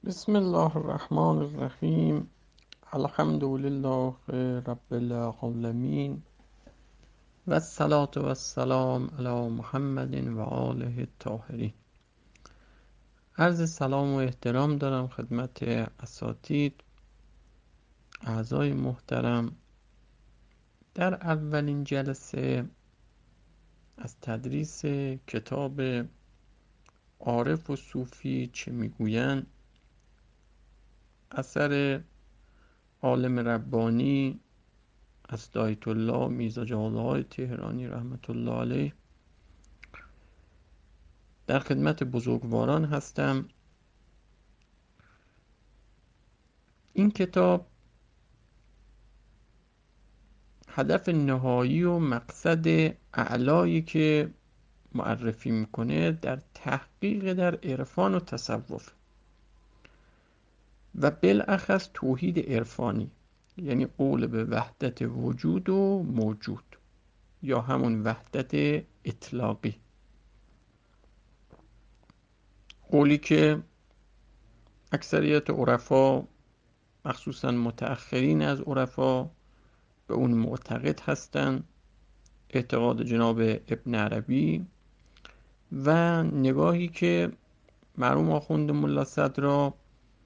بسم الله الرحمن الرحیم. الحمد لله رب العالمین و الصلاة و السلام علی محمد و آله الطاهرین. عرض سلام و احترام دارم خدمت اساتید، اعضای محترم. در اولین جلسه از تدریس کتاب عارف و صوفی چه میگویند، اثر عالم ربانی اسدآیت الله میرزا جوادآقای تهرانی رحمت الله علیه، در خدمت بزرگواران هستم. این کتاب هدف نهایی و مقصد اعلایی که معرفی میکنه در تحقیق در عرفان و تصوف و بالاخص توحید عرفانی، یعنی قول به وحدت وجود و موجود یا همون وحدت اطلاقی، قولی که اکثریت عرفا مخصوصا متأخرین از عرفا به اون معتقد هستند، اعتقاد جناب ابن عربی و نگاهی که مرحوم آخوند ملا صدرا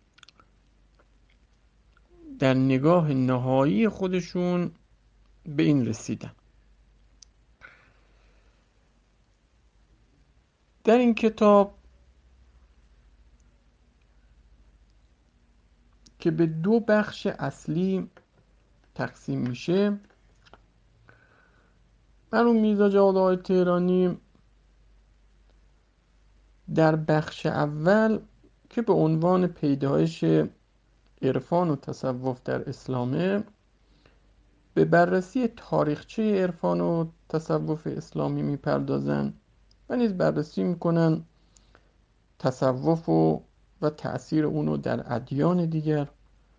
در نگاه نهایی خودشون به این رسیدن. در این کتاب که به دو بخش اصلی تقسیم میشه، مرحوم میرزا جوادآقای تهرانی در بخش اول که به عنوان پیدایش عرفان و تصوف در اسلامه، به بررسی تاریخچه عرفان و تصوف اسلامی میپردازن و نیز بررسی میکنن تصوف و تأثیر اونو در ادیان دیگر،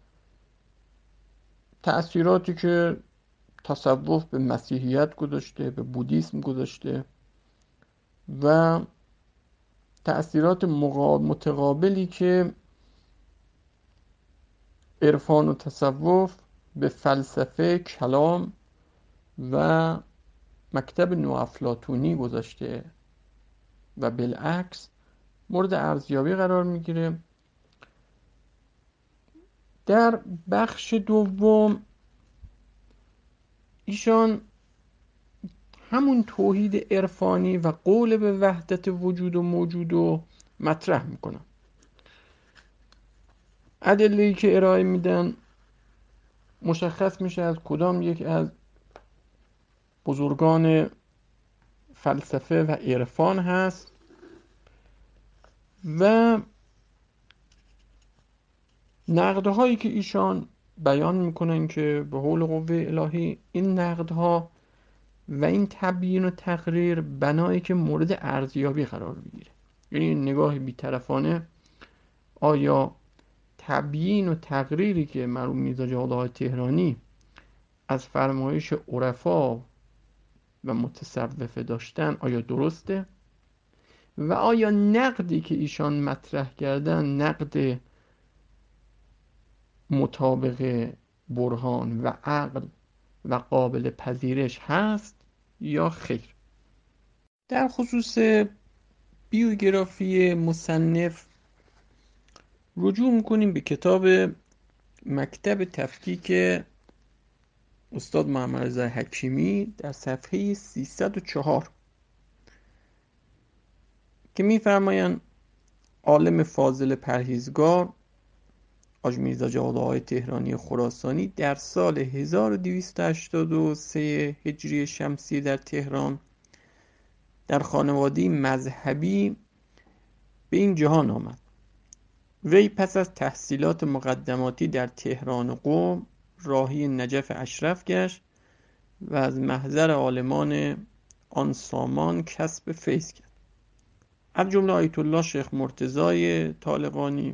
تأثیراتی که تصوف به مسیحیت گذاشته، به بودیسم گذاشته و تأثیرات متقابلی که عرفان و تصوف به فلسفه کلام و مکتب نوافلاطونی گذاشته و بالعکس مورد ارزیابی قرار میگیره. در بخش دوم ایشان همون توحید عرفانی و قول به وحدت وجود و موجود رو مطرح میکنن. ادله‌ای که ارائه میدن مشخص میشه از کدام یک از بزرگان فلسفه و عرفان هست و نقدهایی که ایشان بیان میکنن که به حول قوه الهی این نقدها و این تبیین و تقریر بنایی که مورد ارزیابی قرار بگیره، یعنی نگاه بی‌طرفانه آیا تبیین و تقریری که مرحوم میرزا جوادآقای تهرانی از فرمایش عرفا و متصوفه داشتن آیا درسته و آیا نقدی که ایشان مطرح کردن نقد مطابق برهان و عقل و قابل پذیرش هست یا خیر. در خصوص بیوگرافی مصنف رجوع میکنیم به کتاب مکتب تفکیک استاد محمد رضا حکیمی در صفحه 304 که میفرمایند عالم فاضل پرهیزگار حاج میرزا جوادآقای تهرانی خراسانی در سال 1283 هجری شمسی در تهران در خانواده مذهبی به این جهان آمد. وی پس از تحصیلات مقدماتی در تهران و قم راهی نجف اشرف گشت و از محضر عالمان آن سامان کسب فیض کرد، از جمله آیت الله شیخ مرتضای طالقانی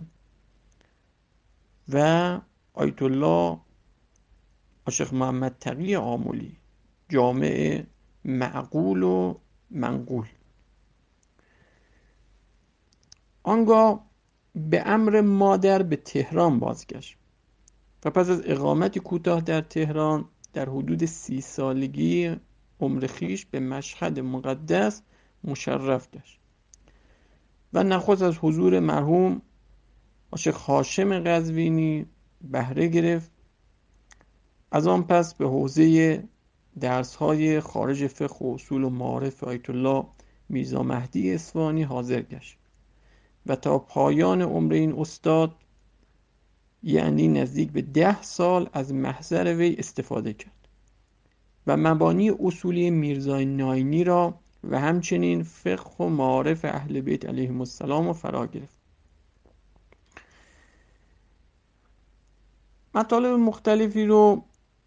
و آیت الله شیخ محمد تقی آملی، جامع معقول و منقول. آنگاه به امر مادر به تهران بازگشت و پس از اقامتی کوتاه در تهران در حدود 30 سالگی عمر خویش به مشهد مقدس مشرف گشت و نخست از حضور مرحوم شیخ هاشم قزوینی بهره گرفت. از آن پس به حوزه درس‌های خارج فقه و اصول و معارف آیت الله میرزا مهدی اصفهانی حاضر گشت و تا پایان عمر این استاد، یعنی نزدیک به 10 سال، از محضر وی استفاده کرد و مبانی اصولی میرزای ناینی را و همچنین فقه و معارف اهل بیت علیهم السلام را فرا گرفت. مطالب مختلفی رو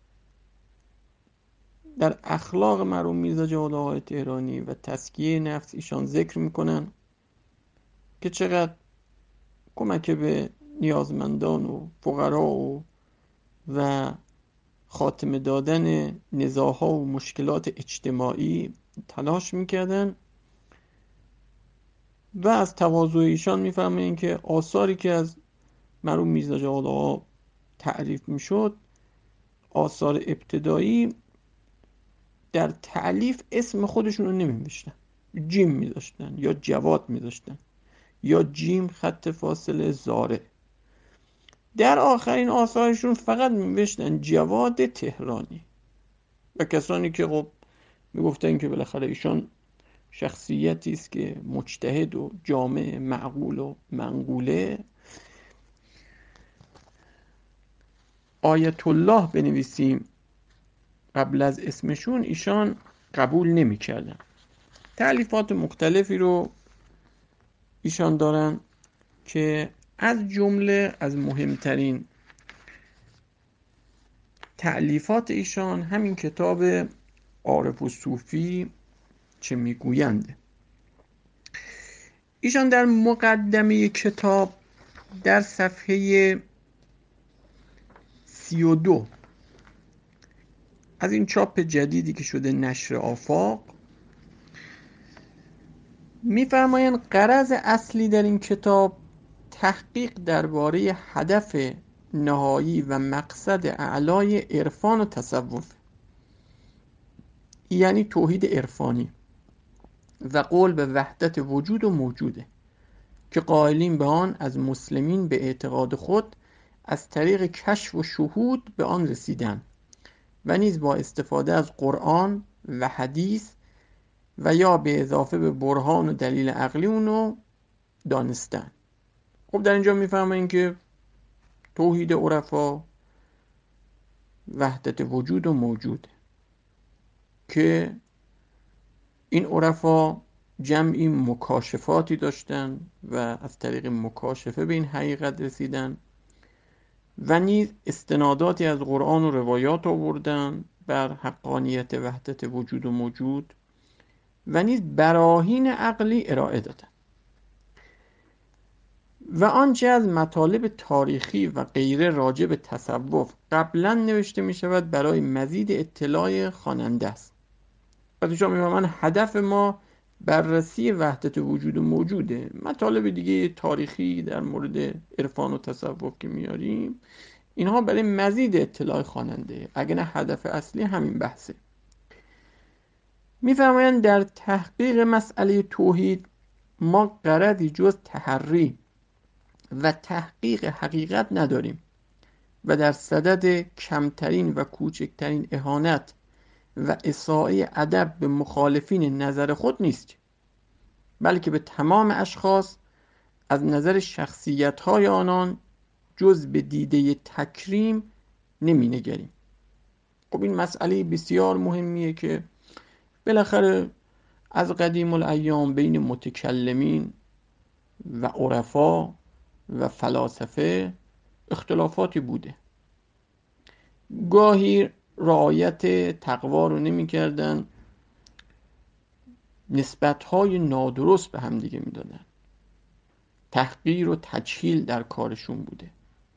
در اخلاق مرحوم میرزا جواد آقای تهرانی و تزکیه نفس ایشان ذکر میکنن که چقدر کمک به نیازمندان و فقرا و خاتمه دادن نزاع‌ها و مشکلات اجتماعی تلاش میکردن و از تواضع ایشان میفهمیم که آثاری که از مرحوم میرزا جواد آقا تعریف میشد، آثار ابتدایی، در تألیف اسم خودشون رو نمی‌نوشتن، جیم میذاشتن یا جواد میذاشتن یا جیم خط فاصله زاره. در آخرین آثارشون فقط می‌نوشتن جواد تهرانی و کسانی که خب میگفتن که بالاخره ایشان شخصیتی است که مجتهد و جامع، معقول و منقوله، آیت الله بنویسیم قبل از اسمشون ایشان قبول نمی‌کردن. تألیفات مختلفی رو ایشان دارن که از جمله از مهمترین تألیفات ایشان همین کتاب عارف و صوفی چه میگویند. ایشان در مقدمه کتاب در صفحه 32 از این چاپ جدیدی که شده نشر آفاق می‌فرمایند غرض اصلی در این کتاب تحقیق درباره هدف نهایی و مقصد اعلای عرفان و تصوف، یعنی توحید عرفانی و قول به وحدت وجود و موجوده که قائلین به آن از مسلمین به اعتقاد خود از طریق کشف و شهود به آن رسیدن و نیز با استفاده از قرآن و حدیث و یا به اضافه به برهان و دلیل عقلی اونو دانستن. خب در اینجا میفهمین که توحید عرفا وحدت وجود و موجود، که این عرفا جمعی مکاشفاتی داشتن و از طریق مکاشفه به این حقیقت رسیدن و نیز استناداتی از قرآن و روایات آوردن بر حقانیت وحدت وجود و موجود و نیز براهین عقلی ارائه دادن و آنچه از مطالب تاریخی و غیره راجع به تصوف قبلا نوشته می شود برای مزید اطلاع خواننده است. پس ایشان می‌فرمایند هدف ما بررسی وحدت وجود و موجوده. مطالب دیگه تاریخی در مورد عرفان و تصوف که میاریم اینها برای مزید اطلاع خواننده، اگه نه هدف اصلی همین بحثه. می‌فرمایند در تحقیق مسئله توحید ما غرضی جز تحری و تحقیق حقیقت نداریم و در صدد کمترین و کوچکترین اهانت و اساءه ادب به مخالفین نظر خود نیست، بلکه به تمام اشخاص از نظر شخصیت‌های آنان جز به دیده تکریم نمی نگریم. خب این مسئله بسیار مهمیه که بالاخره از قدیم الایام بین متکلمین و عرفا و فلاسفه اختلافاتی بوده. گاهی رعایت تقوا رو نمی کردن، نسبت‌های نادرست به هم دیگه می دادن، تحقیر و تجهیل در کارشون بوده،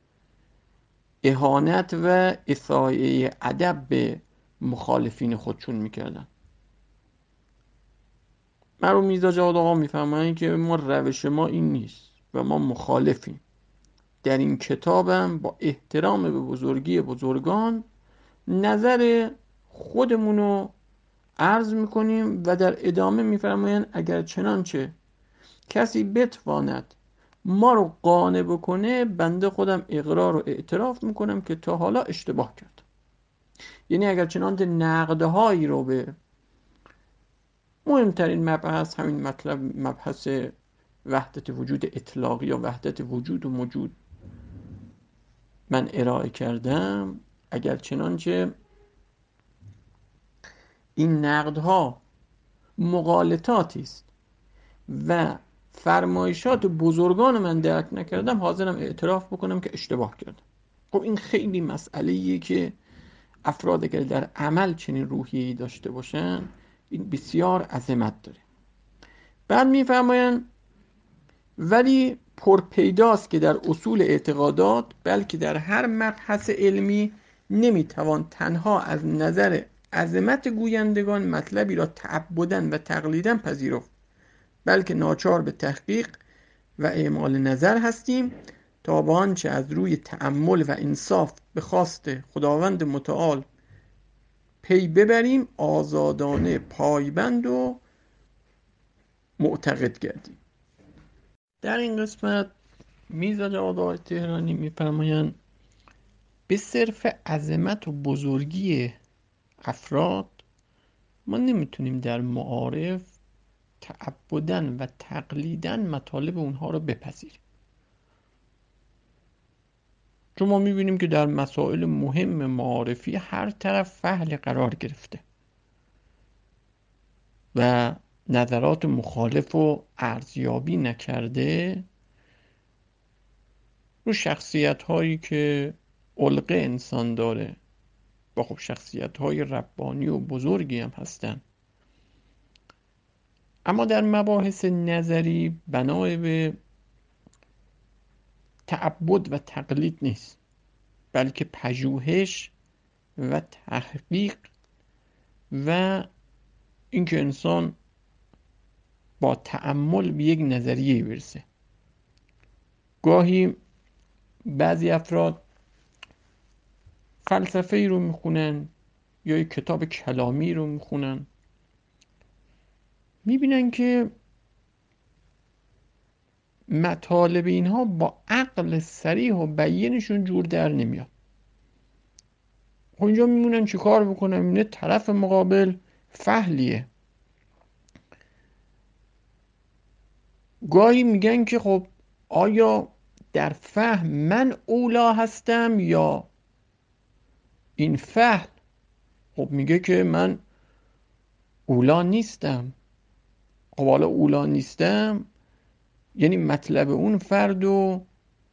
اهانت و اساءه ادب به مخالفین خودشون میکردن. مرحوم میرزا جواد آقا میفرمایند که روش ما این نیست، و ما مخالفیم. در این کتابم با احترام به بزرگی بزرگان نظر خودمونو عرض میکنیم و در ادامه میفرمایند اگر چنانچه کسی بتواند ما رو قانع بکنه، بنده خودم اقرار و اعتراف میکنم که تا حالا اشتباه کرد. یعنی اگر چنانچه نقدهایی رو به مهمترین مبحث، همین مطلب مبحث وحدت وجود اطلاقی یا وحدت وجود و موجود من ارائه کردم، اگر چنانچه این نقدها مغالطاتی است و فرمایشات بزرگان من درک نکردم، حاضرم اعتراف بکنم که اشتباه کردم. خب این خیلی مسئله‌ایه که افراد اگر در عمل چنین روحیه‌ای داشته باشن، این بسیار عظمت داره. بعد میفرمایند ولی پرپیداست که در اصول اعتقادات بلکه در هر مبحث علمی نمیتوان تنها از نظر عظمت گویندگان مطلبی را تعبداً و تقلیداً پذیرفت، بلکه ناچار به تحقیق و اعمال نظر هستیم تا به آنچه از روی تأمل و انصاف به خواست خداوند متعال پی ببریم آزادانه پایبند و معتقد گردیم. در این قسمت میرزا جواد آقای تهرانی میفرمایند به صرف عظمت و بزرگی افراد ما نمیتونیم در معارف تعبداً و تقلیداً مطالب اونها رو بپذیریم، چون ما میبینیم که در مسائل مهم معارفی هر طرف فحل قرار گرفته و نظرات مخالف و ارزیابی نکرده رو شخصیت هایی که علقه انسان داره و خب شخصیت های ربانی و بزرگی هم هستن. اما در مباحث نظری بنای به تعبد و تقلید نیست، بلکه پژوهش و تحقیق و اینکه انسان با تأمل به یک نظریه برسه. گاهی بعضی افراد فلسفه ای رو میخونن یا یک کتاب کلامی رو میخونن، میبینن که مطالب اینها با عقل صریح و بیینشون جور در نمیاد. خب اینجا میمونن چی کار بکنن؟ میبینه طرف مقابل فحلیه. گاهی میگن که خب آیا در فهم من اولا هستم یا این فحل؟ خب میگه که من اولا نیستم. خب حالا اولا نیستم یعنی مطلب اون فرد رو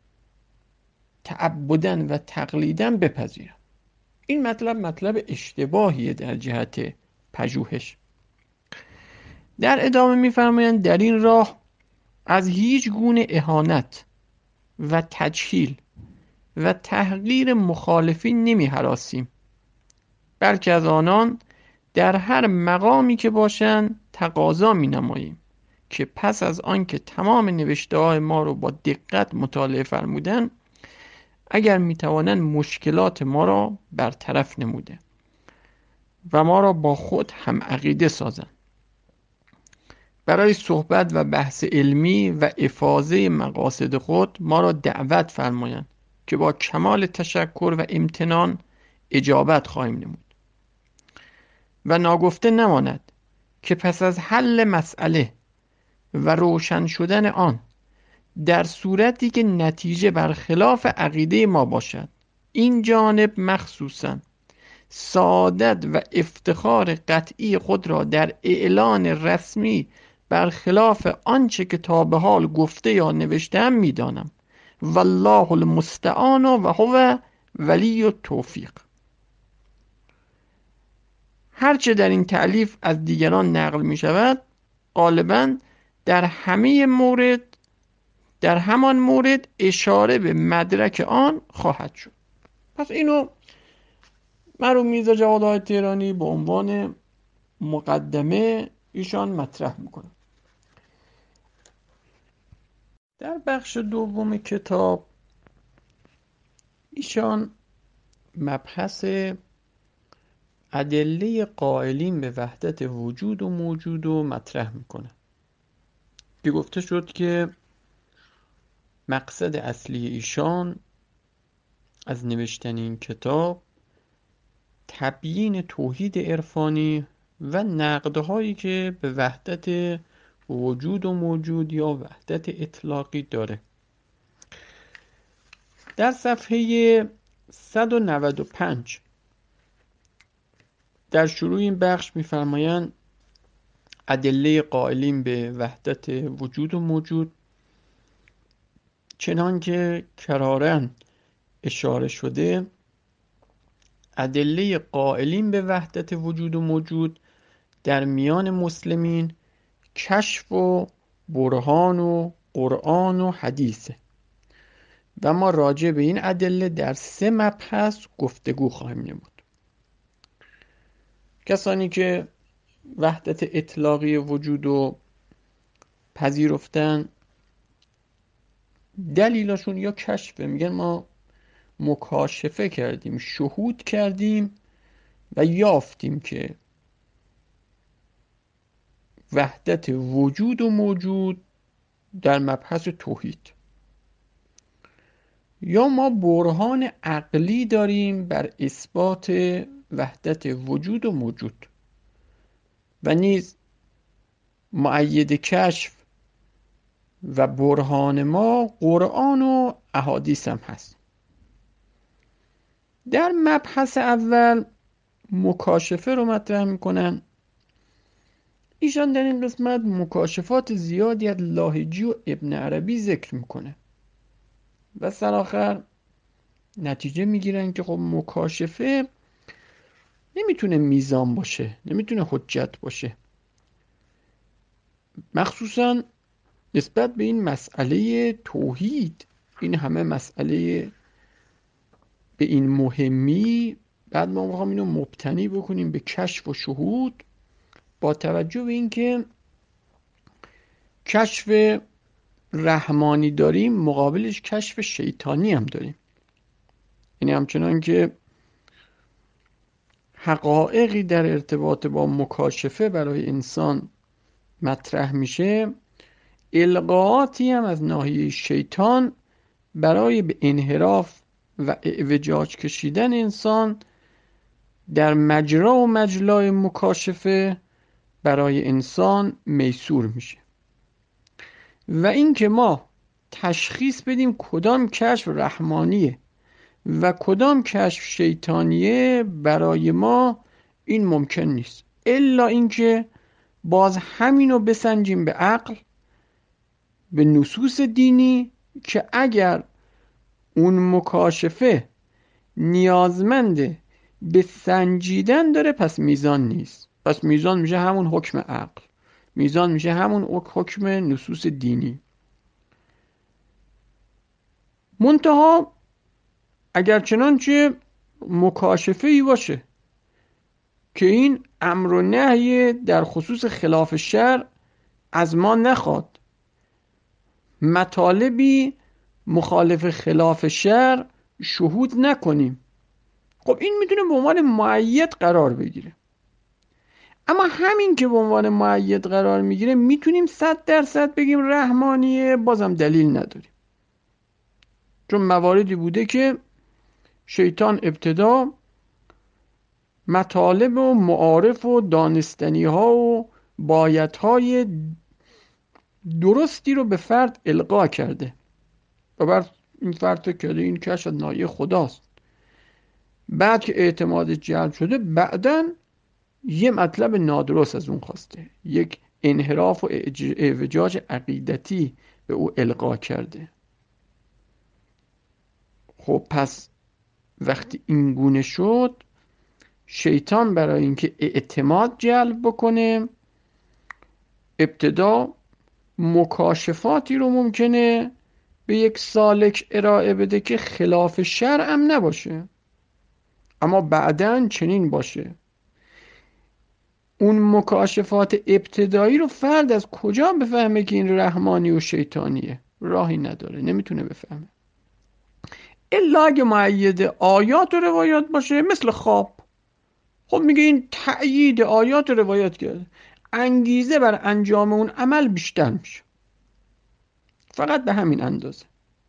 تعبداً و تقلیداً بپذیرم. این مطلب اشتباهیه در جهت پژوهش. در ادامه میفرمایند در این راه از هیچ گونه اهانت و تجهیل و تحقیر مخالفین نمی هراسیم، بلکه از آنان در هر مقامی که باشند تقاضا می نماییم که پس از آن که تمام نوشته‌های ما رو با دقت مطالعه فرمودند اگر می توانند مشکلات ما را برطرف نموده و ما را با خود هم عقیده سازند، برای صحبت و بحث علمی و افاضه مقاصد خود ما را دعوت فرمایند که با کمال تشکر و امتنان اجابت خواهیم نمود و ناگفته نماند که پس از حل مسئله و روشن شدن آن در صورتی که نتیجه برخلاف عقیده ما باشد، این جانب مخصوصاً سعادت و افتخار قطعی خود را در اعلان رسمی برخلاف آنچه که تا به حال گفته یا نوشته‌ام می‌دانم. والله المستعان و هو ولی التوفیق. هرچه در این تألیف از دیگران نقل می شود غالباً در همان مورد اشاره به مدرک آن خواهد شد. پس اینو مرحوم میرزا جواد آقای تهرانی به عنوان مقدمه ایشان مطرح میکنه. در بخش دوم کتاب ایشان مبحث ادله قائلین به وحدت وجود و موجود رو مطرح میکنه که گفته شد که مقصد اصلی ایشان از نوشتن این کتاب تبیین توحید عرفانی و نقدهایی که به وحدت وجود و موجود یا وحدت اطلاقی داره. در صفحه 195 در شروع این بخش می‌فرمایند ادله قائلین به وحدت وجود و موجود چنان که کراراً اشاره شده، ادله قائلین به وحدت وجود و موجود در میان مسلمین کشف و برهان و قرآن و حدیثه و ما راجع به این ادله در 3 مبحث گفتگو خواهیم نمود. کسانی که وحدت اطلاقی وجود رو پذیرفتن دلیلشون یا کشفه، میگن ما مکاشفه کردیم، شهود کردیم و یافتیم که وحدت وجود و موجود در مبحث توحید، یا ما برهان عقلی داریم بر اثبات وحدت وجود و موجود و نیز مؤید کشف و برهان ما قرآن و احادیث هم هست. در مبحث اول مکاشفه رو مطرح میکنن. ایشان در این قسمت مکاشفات زیادی از لاهجی و ابن عربی ذکر میکنه و سرآخر نتیجه میگیرن که خب مکاشفه نمیتونه میزان باشه، نمیتونه حجت باشه، مخصوصا نسبت به این مسئله توحید. این همه مسئله به این مهمی، بعد ما میخوام اینو مبتنی بکنیم به کشف و شهود، با توجه به اینکه کشف رحمانی داریم مقابلش کشف شیطانی هم داریم. یعنی همچنان که حقایقی در ارتباط با مکاشفه برای انسان مطرح میشه، القاءاتی هم از ناحیه شیطان برای به انحراف و اعوجاج کشیدن انسان در مجرا و مجلای مکاشفه برای انسان میسور میشه و این که ما تشخیص بدیم کدام کشف رحمانیه و کدام کشف شیطانیه برای ما این ممکن نیست، الا اینکه باز همینو بسنجیم به عقل، به نصوص دینی، که اگر اون مکاشفه نیازمنده به سنجیدن داره پس میزان نیست، پس میزان میشه همون حکم عقل، میزان میشه همون حکم نصوص دینی. منتها اگر چنانچه مکاشفه ای باشه که این امر و نهی در خصوص خلاف شرع از ما نخواد، مطالبی مخالف خلاف شرع شهود نکنیم، خب این میتونه به عنوان مؤید قرار بگیره. اما همین که به عنوان مؤید قرار میگیره میتونیم 100% بگیم رحمانیه، بازم دلیل نداریم، چون مواردی بوده که شیطان ابتدا مطالب و معارف و دانستنی ها و بایت های درستی رو به فرد القا کرده و بر این فرد فکر کرده این کشف از ناحیه خداست. بعد که اعتماد جلب شده، بعداً یه مطلب نادرست از اون خواسته، یک انحراف و اعوجاج عقیدتی به او القا کرده. خب پس وقتی این گونه شد، شیطان برای اینکه اعتماد جلب بکنه ابتدا مکاشفاتی رو ممکنه به یک سالک ارائه بده که خلاف شرع هم نباشه، اما بعداً چنین باشه. اون مکاشفات ابتدایی رو فرد از کجا بفهمه که این رحمانی و شیطانیه؟ راهی نداره، نمیتونه بفهمه. الا اگه مؤید آیات و روایات باشه، مثل خواب. خب میگه این تأیید آیات و روایات کرده، انگیزه بر انجام اون عمل بیشتر میشه، فقط به همین اندازه.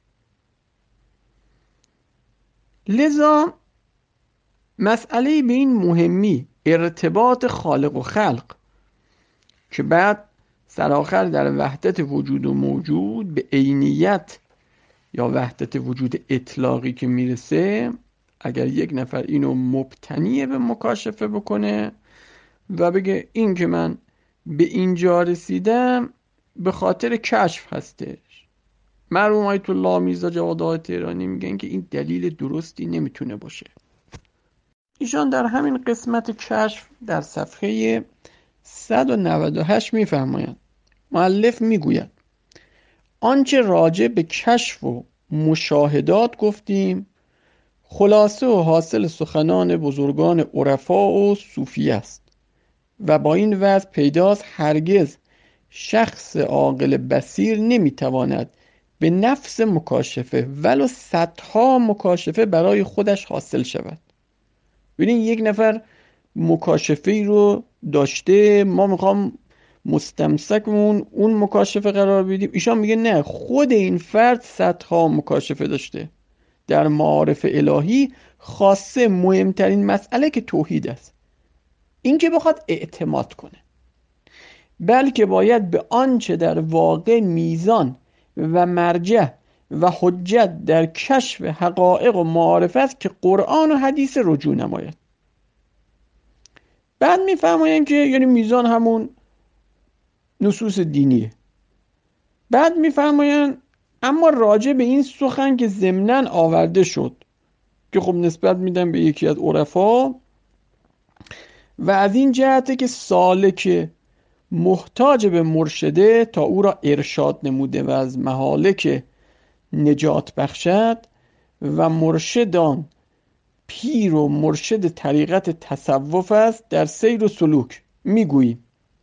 لذا مسئله به این مهمی، ارتباط خالق و خلق، که بعد سرآخر در وحدت وجود و موجود به عینیت یا وحدت وجود اطلاقی که میرسه، اگر یک نفر اینو مبتنی به مکاشفه بکنه و بگه این که من به اینجا رسیدم به خاطر کشف هستش، مرحوم آیت الله میرزا جواد آقای تهرانی میگن که این دلیل درستی نمیتونه باشه. ایشان در همین قسمت کشف در صفحه 198 میفرمایند، مؤلف میگوید آنچه راجع به کشف و مشاهدات گفتیم خلاصه و حاصل سخنان بزرگان عرفا و صوفی است و با این وضع پیداست هرگز شخص عاقل بصیر نمیتواند به نفس مکاشفه ولو صدها مکاشفه برای خودش حاصل شود. ببینید یک نفر مکاشفه رو داشته، ما میخوام مستمسکمون اون مکاشفه قرار بدیم، ایشان میگه نه، خود این فرد صدها مکاشفه داشته در معارف الهی، خاصه مهمترین مسئله که توحید است، این که بخواد اعتماد کنه، بلکه باید به آنچه در واقع میزان و مرجع و حجت در کشف حقایق و معارف است که قرآن و حدیث رجوع نماید. بعد میفرمایند که یعنی میزان همون نصوص دینیه. بعد میفرمایند اما راجع به این سخن که ضمناً آورده شد که خب نسبت میدن به یکی از عرفا و از این جهته که سالک محتاج به مرشده تا او را ارشاد نموده و از مهالک نجات بخشد و مرشدان پیر و مرشد طریقت تصوف است در سیر و سلوک، میگوییم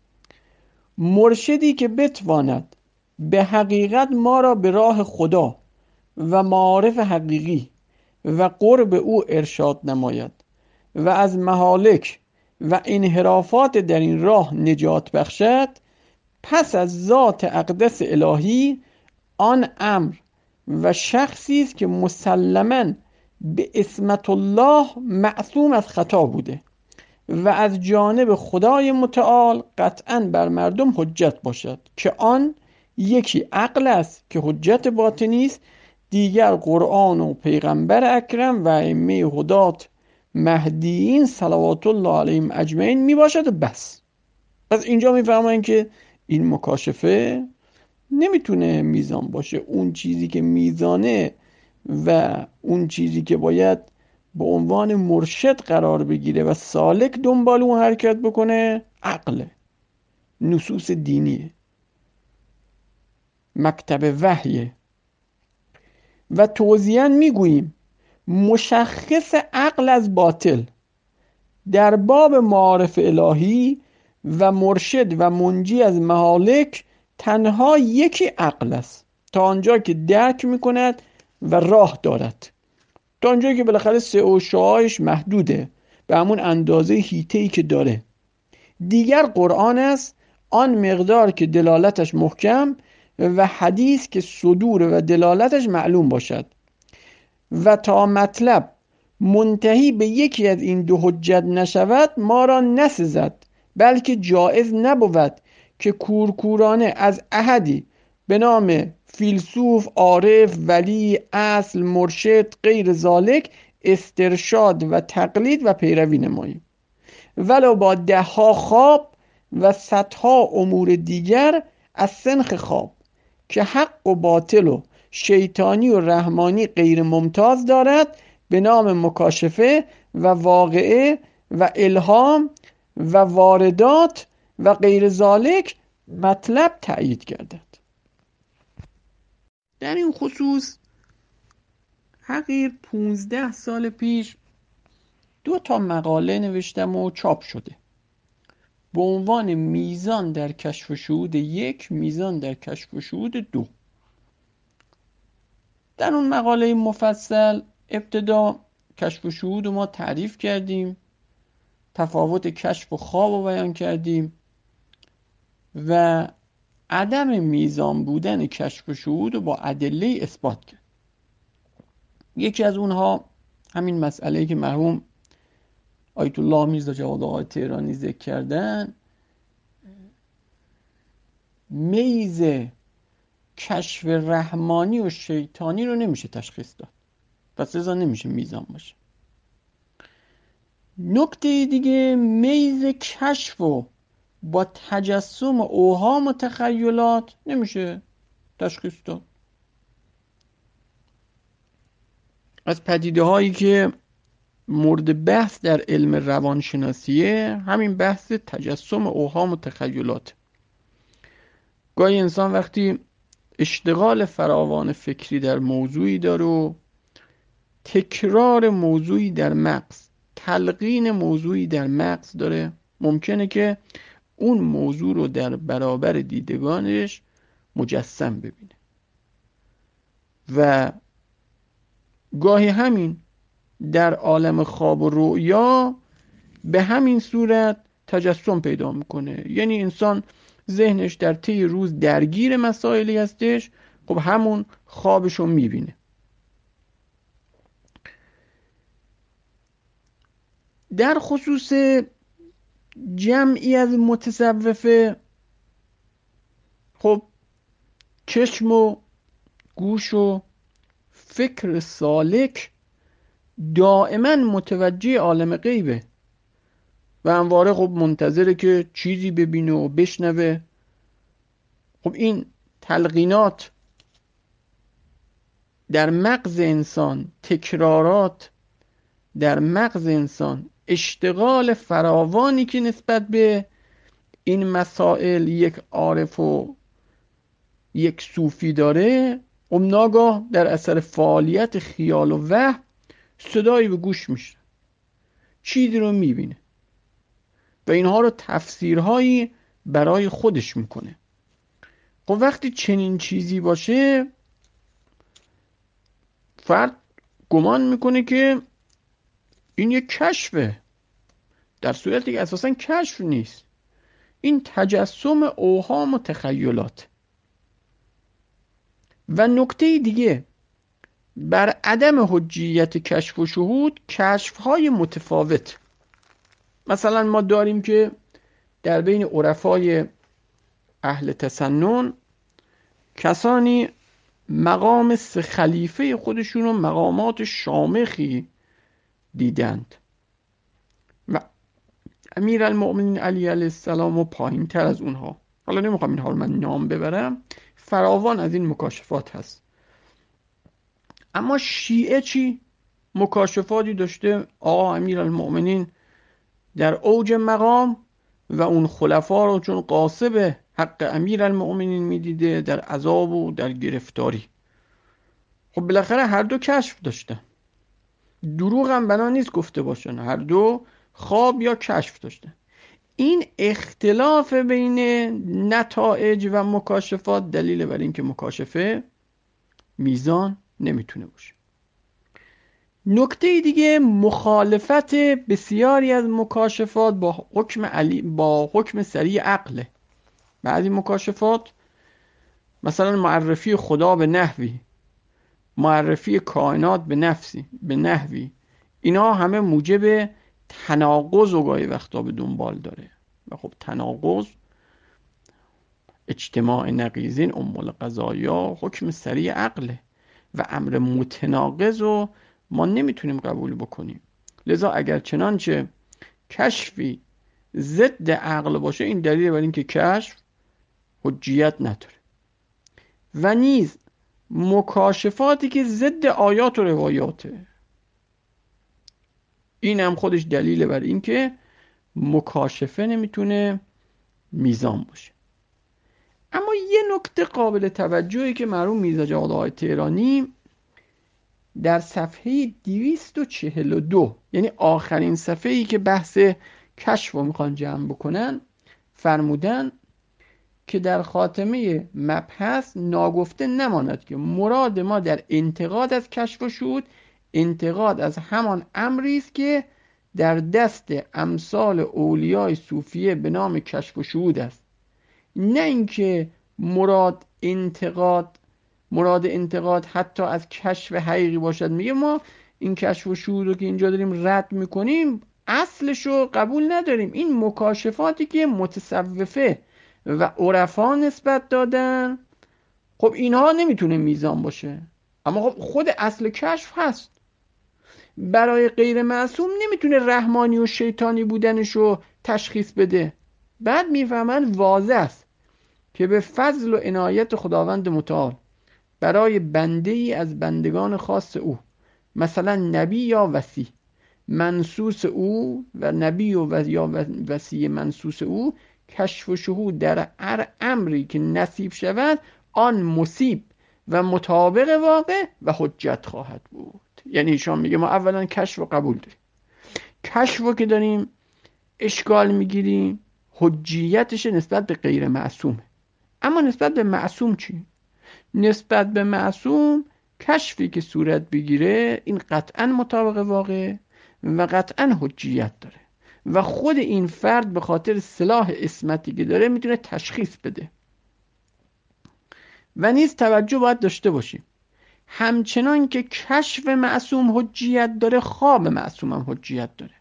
مرشدی که بتواند به حقیقت ما را به راه خدا و معارف حقیقی و قرب او ارشاد نماید و از مهالک و انحرافات در این راه نجات بخشد، پس از ذات اقدس الهی آن امر و شخصی است که مسلماً به عصمت الله معصوم از خطا بوده و از جانب خدای متعال قطعاً بر مردم حجت باشد که آن یکی عقل است که حجت باطنی است، دیگر قرآن و پیغمبر اکرم و ائمه هدات مهدیین صلوات الله علیهم اجمعین می باشد و بس. پس اینجا میفهمن که این مکاشفه نمیتونه میزان باشه، اون چیزی که میزانه و اون چیزی که باید به عنوان مرشد قرار بگیره و سالک دنبال اون حرکت بکنه عقل، نصوص دینیه، مکتب وحیه. و توضیحاً میگوییم مشخص عقل از باطل در باب معارف الهی و مرشد و منجی از مهالک تنها یکی عقل است، تا آنجا که درک میکند و راه دارد، تا آنجا که بالاخره سعه و شعاعش محدوده به همون اندازه هیته‌ای که داره. دیگر قرآن است، آن مقدار که دلالتش محکم و حدیث که صدور و دلالتش معلوم باشد و تا مطلب منتهی به یکی از این دو حجت نشود ما را نسزد، بلکه جایز نبود که کورکورانه از احدی به نام فیلسوف، عارف، ولی، اصل، مرشد غیر ذالک استرشاد و تقلید و پیروی نماییم، ولو با 10 خواب و 100 امور دیگر از سنخ خواب که حق و باطل و شیطانی و رحمانی غیر ممتاز دارد به نام مکاشفه و واقعه و الهام و واردات و غیر ذالک مطلب تأیید گردد. در این خصوص حقیر 15 سال پیش 2 مقاله نوشتم و چاپ شده به عنوان میزان در کشف و شهود 1، میزان در کشف و شهود 2. در اون مقاله مفصل ابتدا کشف و شهود رو ما تعریف کردیم، تفاوت کشف و خواب رو بیان کردیم و عدم میزان بودن کشف و شهود رو با ادله اثبات کرد. یکی از اونها همین مسئله‌ای که مرحوم آیت الله میرزا جواد آقای تهرانی ذکر کردن، میز کشف رحمانی و شیطانی رو نمیشه تشخیص داد، پس لذا نمیشه میزان باشه. نکته دیگه، میز کشف و با تجسم اوهام و تخیلات نمیشه تشخیص داد. از پدیده هایی که مورد بحث در علم روانشناسیه همین بحث تجسم اوهام و تخیلات. گاهی انسان وقتی اشتغال فراوان فکری در موضوعی داره و تکرار موضوعی در مغز، تلقین موضوعی در مغز داره، ممکنه که اون موضوع رو در برابر دیدگانش مجسم ببینه و گاهی همین در عالم خواب و رؤیا به همین صورت تجسم پیدا میکنه. یعنی انسان ذهنش در طی روز درگیر مسائلی هستش، خب همون خوابشو میبینه. در خصوص جمعی از متصوفه، خب چشم و گوش و فکر سالک دائما متوجه عالم غیبه و همواره خب منتظره که چیزی ببینه و بشنوه. خب این تلقینات در مغز انسان، تکرارات در مغز انسان، اشتغال فراوانی که نسبت به این مسائل یک عارف و یک صوفی داره، ناگاه در اثر فعالیت خیال و وهم صدایی به گوش میشه، چیزی رو میبینه و اینها رو تفسیرهایی برای خودش میکنه. خب وقتی چنین چیزی باشه، فرد گمان میکنه که این یک کشفه، در صورتی که اساساً کشف نیست، این تجسم اوهام و تخیلات. و نکته دیگه، بر عدم حجیت کشف و شهود کشف‌های متفاوت. مثلا ما داریم که در بین عرفای اهل تسنن کسانی مقام سه خلیفه خودشون رو مقامات شامخی دیدند و امیرالمؤمنین علی علیه السلام و پایین تر از اونها. حالا نمیخوام اینها رو من نام ببرم، فراوان از این مکاشفات هست. اما شیعه چی؟ مکاشفاتی داشته آقا امیرالمؤمنین در اوج مقام و اون خلفا رو چون غاصب حق امیرالمؤمنین میدیده در عذاب و در گرفتاری. خب بالاخره هر دو کشف داشتن، دروغ هم بنا نیست گفته باشن، هر دو خواب یا کشف داشتن. این اختلاف بین نتایج و مکاشفات دلیل بر این که مکاشفه میزان نمیتونه باشه. نکته دیگه، مخالفت بسیاری از مکاشفات با حکم سریع عقله. بعضی مکاشفات مثلا معرفی خدا به نحوی، معرفی کائنات به نحوی، اینا همه موجب تناقض و گاهی وقتا به دنبال داره و خب تناقض اجتماع نقیضین ام القضایا، حکم سریع عقله و امر متناقض رو ما نمیتونیم قبول بکنیم. لذا اگر چنانچه کشفی ضد عقل باشه، این دلیل بر این که کشف حجیت نداره. و نیز مکاشفاتی که ضد آیات و روایاته، این هم خودش دلیل بر این که مکاشفه نمیتونه میزان باشه. اما یه نکته قابل توجهی که مرحوم میرزا جواد آقای تهرانی در صفحه 242، یعنی آخرین صفحه‌ای که بحث کشف رو میخوان جمع بکنن، فرمودن که در خاتمه مبحث ناگفته نماند که مراد ما در انتقاد از کشف و شهود انتقاد از همان امری است که در دست امثال اولیای صوفیه به نام کشف و شهود است، نه اینکه مراد انتقاد حتی از کشف حقیقی باشد. میگه ما این کشف و شهود رو که اینجا داریم رد میکنیم اصلش رو قبول نداریم، این مکاشفاتی که متصوفه و عرفا نسبت دادن خب اینها نمیتونه میزان باشه، اما خب خود اصل کشف هست. برای غیر معصوم نمیتونه رحمانی و شیطانی بودنش رو تشخیص بده. بعد میفهمن واضح است که به فضل و عنایت خداوند متعال برای بنده ای از بندگان خاص او، مثلا نبی یا وصی منصوص او و نبی یا وصی منصوص او، کشف و شهود در هر امری که نصیب شود آن مصیب و مطابق واقع و حجت خواهد بود. یعنی ایشان میگه ما اولا کشف و قبول داریم، کشف رو که داریم اشکال میگیریم حجیتش نسبت به غیر معصومه، اما نسبت به معصوم چی؟ نسبت به معصوم کشفی که صورت بگیره این قطعا مطابق واقع و قطعا حجیت داره و خود این فرد به خاطر صلاح عصمتی که داره میتونه تشخیص بده. و نیز توجه باید داشته باشیم همچنان که کشف معصوم حجیت داره خواب معصوم هم حجیت داره،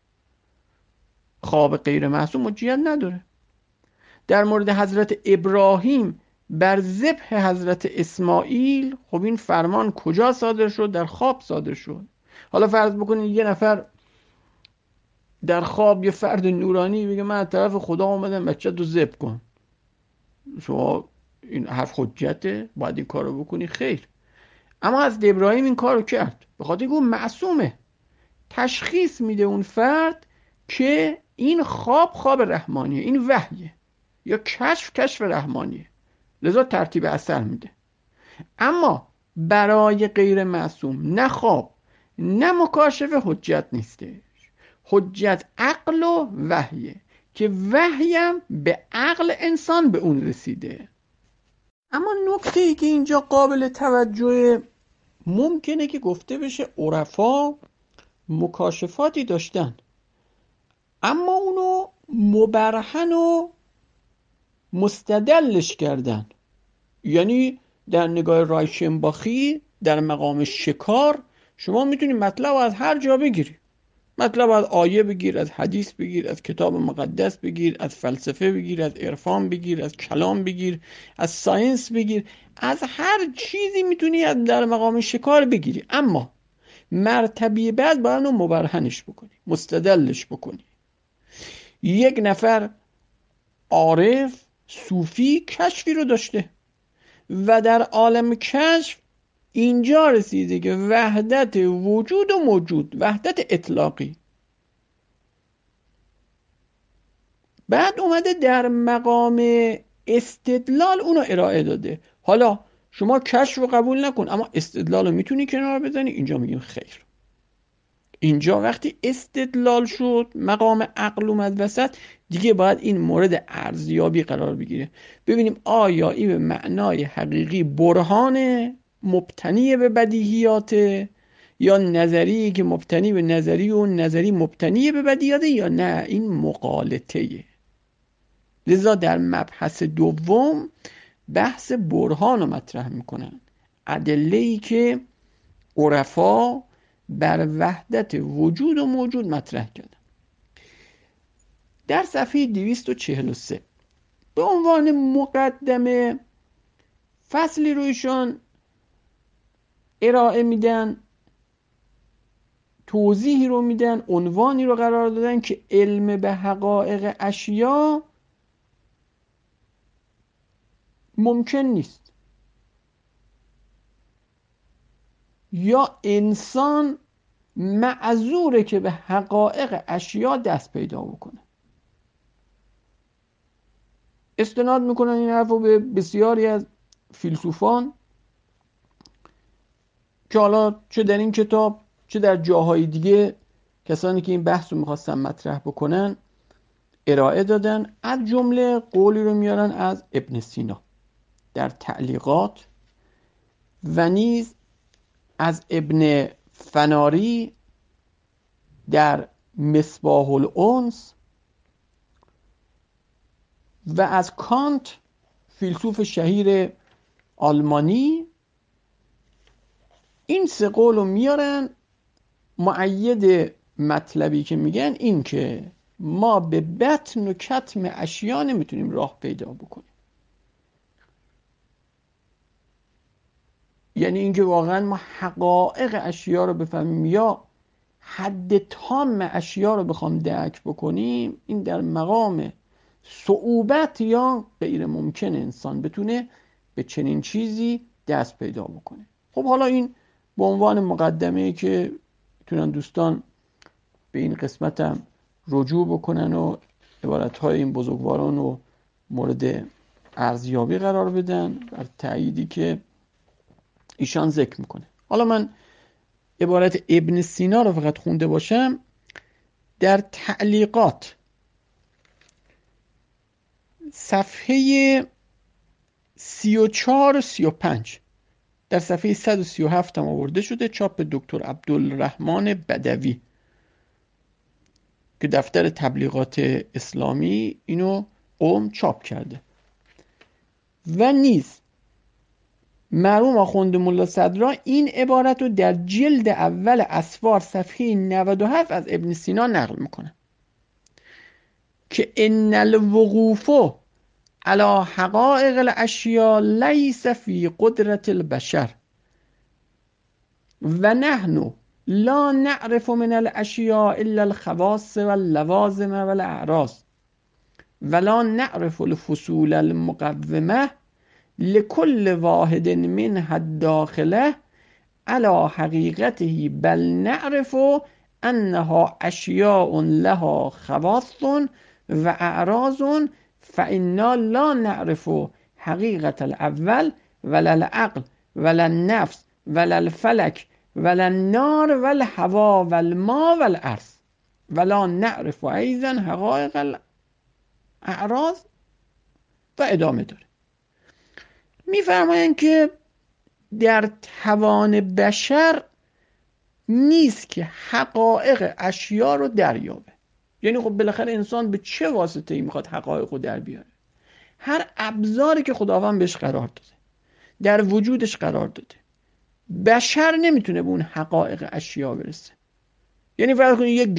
خواب غیر معصوم حجیت نداره. در مورد حضرت ابراهیم بر ذبح حضرت اسماعیل خب این فرمان کجا صادر شد؟ در خواب صادر شد. حالا فرض بکنید یه نفر در خواب یه فرد نورانی بگه من از طرف خدا اومدم بچه تو ذبح کن، شما این حرف حجته؟ باید این کار رو بکنی؟ خیر. اما از ابراهیم این کار رو کرد به خاطر اینکه اون معصومه، تشخیص میده اون فرد که این خواب رحمانیه، این وحیه، یا کشف رحمانیه، لذا ترتیب اثر میده. اما برای غیر معصوم نه خواب نه مکاشفه حجت نیستش، حجت عقل و وحیه که وحیم به عقل انسان به اون رسیده. اما نکته ای که اینجا قابل توجه ممکنه که گفته بشه عرفا مکاشفاتی داشتن اما اونو مبرهن و مستدلش کردن. یعنی در نگاه رایشنباخی در مقام شکار شما میتونی مطلب از هر جا بگیری، مطلب از آیه بگیر، از حدیث بگیر، از کتاب مقدس بگیر، از فلسفه بگیر، از عرفان بگیر، از کلام بگیر، از ساینس بگیر، از هر چیزی میتونی از در مقام شکار بگیری، اما مرتبه بعد باید اونو مبرهنش بکنی، مستدلش بکنی. یک نفر عارف صوفی کشفی رو داشته و در عالم کشف اینجا رسیده که وحدت وجود و موجود، وحدت اطلاقی، بعد اومده در مقام استدلال اونو ارائه داده. حالا شما کشف رو قبول نکن اما استدلال رو میتونی کنار بزنی، اینجا میگیم خیر. اینجا وقتی استدلال شد مقام عقل اومد وسط، دیگه باید این مورد ارزیابی قرار بگیره، ببینیم آیا این به معنای حقیقی برهان مبتنی به بدیهیات یا نظری که مبتنی به نظری و نظری مبتنی به بدیهیات، یا نه این مغالطه. لذا در مبحث دوم بحث برهان رو مطرح میکنن، ادله‌ای که عرفا بر وحدت وجود و موجود مطرح کردن. در صفحه 243 به عنوان مقدمه فصلی رو ایشان ارائه میدن، توضیحی رو میدن، عنوانی رو قرار دادن که علم به حقایق اشیا ممکن نیست یا انسان معذوره که به حقایق اشیا دست پیدا بکنه. استناد میکنن این حرف رو به بسیاری از فیلسوفان که حالا چه در این کتاب چه در جاهای دیگه کسانی که این بحث رو میخواستن مطرح بکنن ارائه دادن. از جمله قولی رو میارن از ابن سینا در تعلیقات و نیز از ابن فناری در مصباح الانس و از کانت فیلسوف شهیر آلمانی. این سه قول رو میارن مؤید مطلبی که میگن این که ما به بطن و کتم اشیا نمیتونیم راه پیدا بکنیم. یعنی اینکه واقعا ما حقایق اشیا رو بفهمیم یا حد تام اشیا رو بخوام درک بکنیم، این در مقام صعوبت یا غیر ممکن انسان بتونه به چنین چیزی دست پیدا بکنه. خب حالا این به عنوان مقدمه که میتونن دوستان به این قسمتم رجوع بکنن و عبارتهای این بزرگواران رو مورد ارزیابی قرار بدن بر تأییدی که ایشان ذکر میکنه. حالا من عبارت ابن سینا رو فقط خونده باشم. در تعلیقات صفحه 34 و 35 در صفحه 137 هم آورده شده، چاپ دکتر عبدالرحمن بدوی که دفتر تبلیغات اسلامی اینو قم چاپ کرده. و نیز مرحوم آخوند ملا صدرا این عبارت رو در جلد اول اسفار صفحه 97 از ابن سینا نقل میکنه که ان الوقوف علی حقائق الاشیاء لیس فی قدرت البشر و نحن لا نعرف من الاشیاء الا الخواص واللوازم والاعراض ولا نعرف الفصول المقومه لكل واحد منها الداخله على حقیقته بل نعرف انها اشیاء لها خواص و اعراض فإنا لا نعرف حقیقت الاول ولا العقل ولا النفس ولا الفلك ولا النار ولا الهوا والماء والارض ولا نعرف ايضا حقائق الاعراض و ادامه داره. میفرمایند که در توان بشر نیست که حقایق اشیا رو دریابه. یعنی خب بالاخره انسان به چه واسطه ای میخواد حقایق رو در بیاره؟ هر ابزاری که خداوند بهش قرار داده، در وجودش قرار داده، بشر نمیتونه به اون حقایق اشیا برسه. یعنی فرض کنید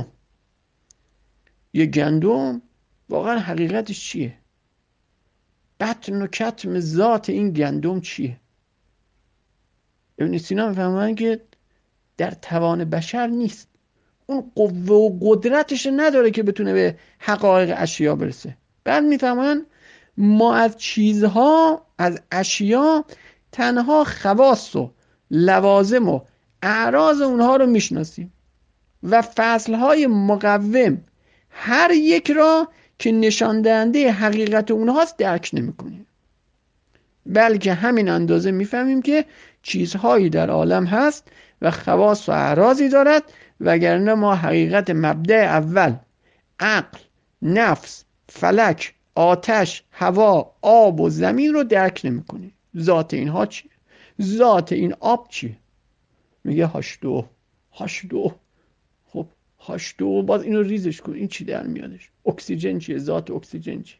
یک گندم واقعا حقیقتش چیه؟ بطن و کتم ذات این گندم چیه؟ ابن سینا میفهمن که در توان بشر نیست، اون قوه و قدرتش نداره که بتونه به حقایق اشیا برسه. بعد میفهمن ما از چیزها، از اشیا تنها خواص و لوازم و اعراض اونها رو میشناسیم و فصلهای مقوم هر یک را که نشان دهنده حقیقت اونهاست درک نمی‌کنیم. بلکه همین اندازه میفهمیم که چیزهایی در عالم هست و خواص و اعراضی دارد، وگرنه ما حقیقت مبدأ اول، عقل، نفس، فلک، آتش، هوا، آب و زمین رو درک نمی‌کنیم. ذات اینها چیه؟ ذات این آب چیه؟ میگه H2O. خب H2O باز اینو ریزش کن، این چی در میادش؟ اکسیژن چیه؟ ذات اکسیژن چیه؟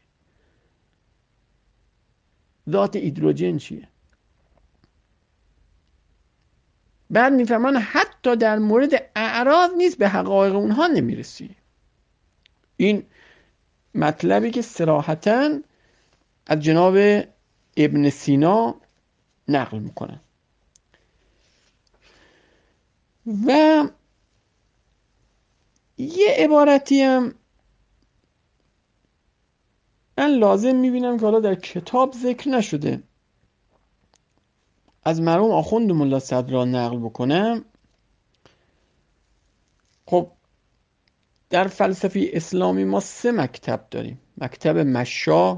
ذات هیدروژن چیه؟ بعد میفهمن حتی در مورد اعراض نیست به حقایق اونها نمیرسی. این مطلبی که صراحتاً از جناب ابن سینا نقل میکنن. و یه عبارتی هم من لازم میبینم که حالا در کتاب ذکر نشده، از مرحوم آخوند ملا صدرا نقل بکنم. خب در فلسفه اسلامی ما 3 مکتب داریم. مکتب مشا،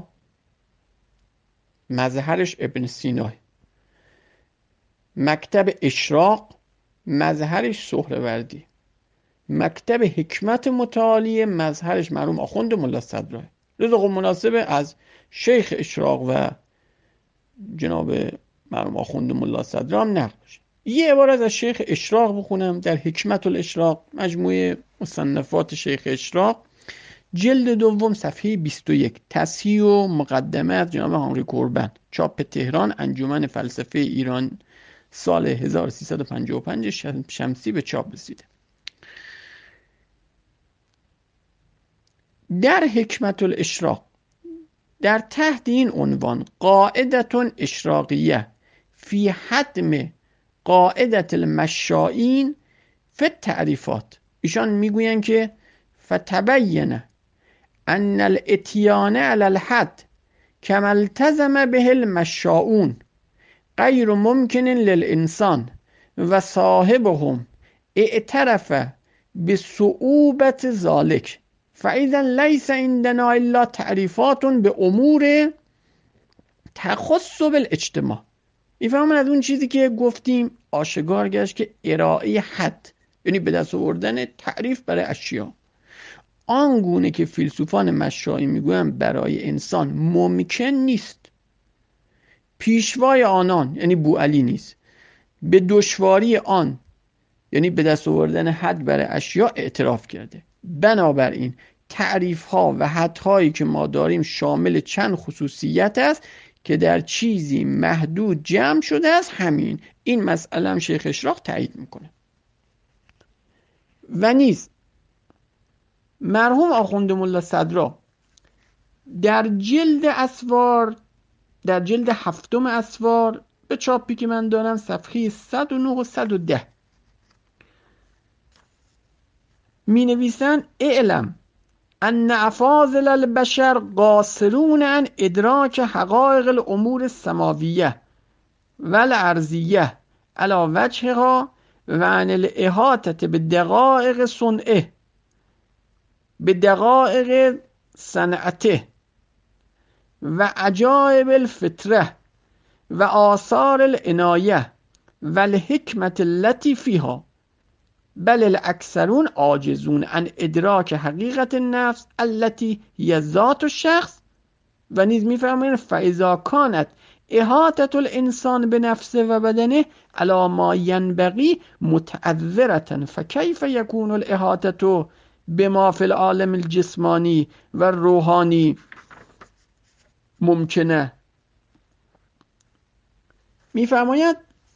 مظهرش ابن سینا. مکتب اشراق، مظهرش سهروردی. مکتب حکمت متعالی مظهرش مرحوم آخوند ملا صدرا. لذا خب مناسبه از شیخ اشراق و جناب مرحوم آخوند ملا صدرا هم نقل بشه. یه عبارت از شیخ اشراق بخونم در حکمت الاشراق، مجموعه مصنفات شیخ اشراق، جلد دوم صفحه 21، تصحیح و مقدمه از جناب هانری کوربن، چاپ تهران، انجمن فلسفه ایران، سال 1355 شمسی به چاپ رسیده. در حکمت الاشراق در تحت این عنوان قاعدتون اشراقیه فی حتم قاعدت المشائین فی التعریفات، ایشان میگوین که فتبین ان الاتیان علی الحد کما التزم به المشاؤون غیر ممکن للانسان و صاحبهم اعترف بصعوبت ذلك فاذا لیس عندنا الا تعریفات به امور تخص بالاجتماع. میفهمن از اون چیزی که گفتیم آشکار گشت که ارائه حد یعنی به دست آوردن تعریف برای اشیا، آنگونه که فیلسوفان مشائی میگویند برای انسان ممکن نیست، پیشوای آنان یعنی بوعلی نیست، به دشواری آن یعنی به دست آوردن حد برای اشیا اعتراف کرده. بنابراین تعریف ها و حد هایی که ما داریم شامل چند خصوصیت است که در چیزی محدود جمع شده است. همین این مسئله هم شیخ اشراق تایید میکنه. و نیز مرحوم آخوند ملا صدرا در جلد اسوار، در جلد هفتم اسوار به چاپی که من دارم صفحه 109 و 110 می نویسن اعلم ان افاضل البشر قاصرون عن ادراک حقایق الامور السماویه و الارضیه علی وجهها و عن الاحاطه بدقایق صنعه بدقایق صنعته و عجایب الفطره و آثار العنایه و الحکمت التي فیها، بل الاکثرون عاجزون عن ادراک حقیقت النفس التي هي ذات الشخص. و نیز میفرمایند فاذا كانت احاطه الانسان بنفسه و بدنه على ما ينبغي متعذره فكيف يكون الاحاطه بما في العالم الجسمانی و روحانی ممکنه. میفرماید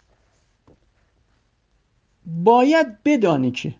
باید بدانی که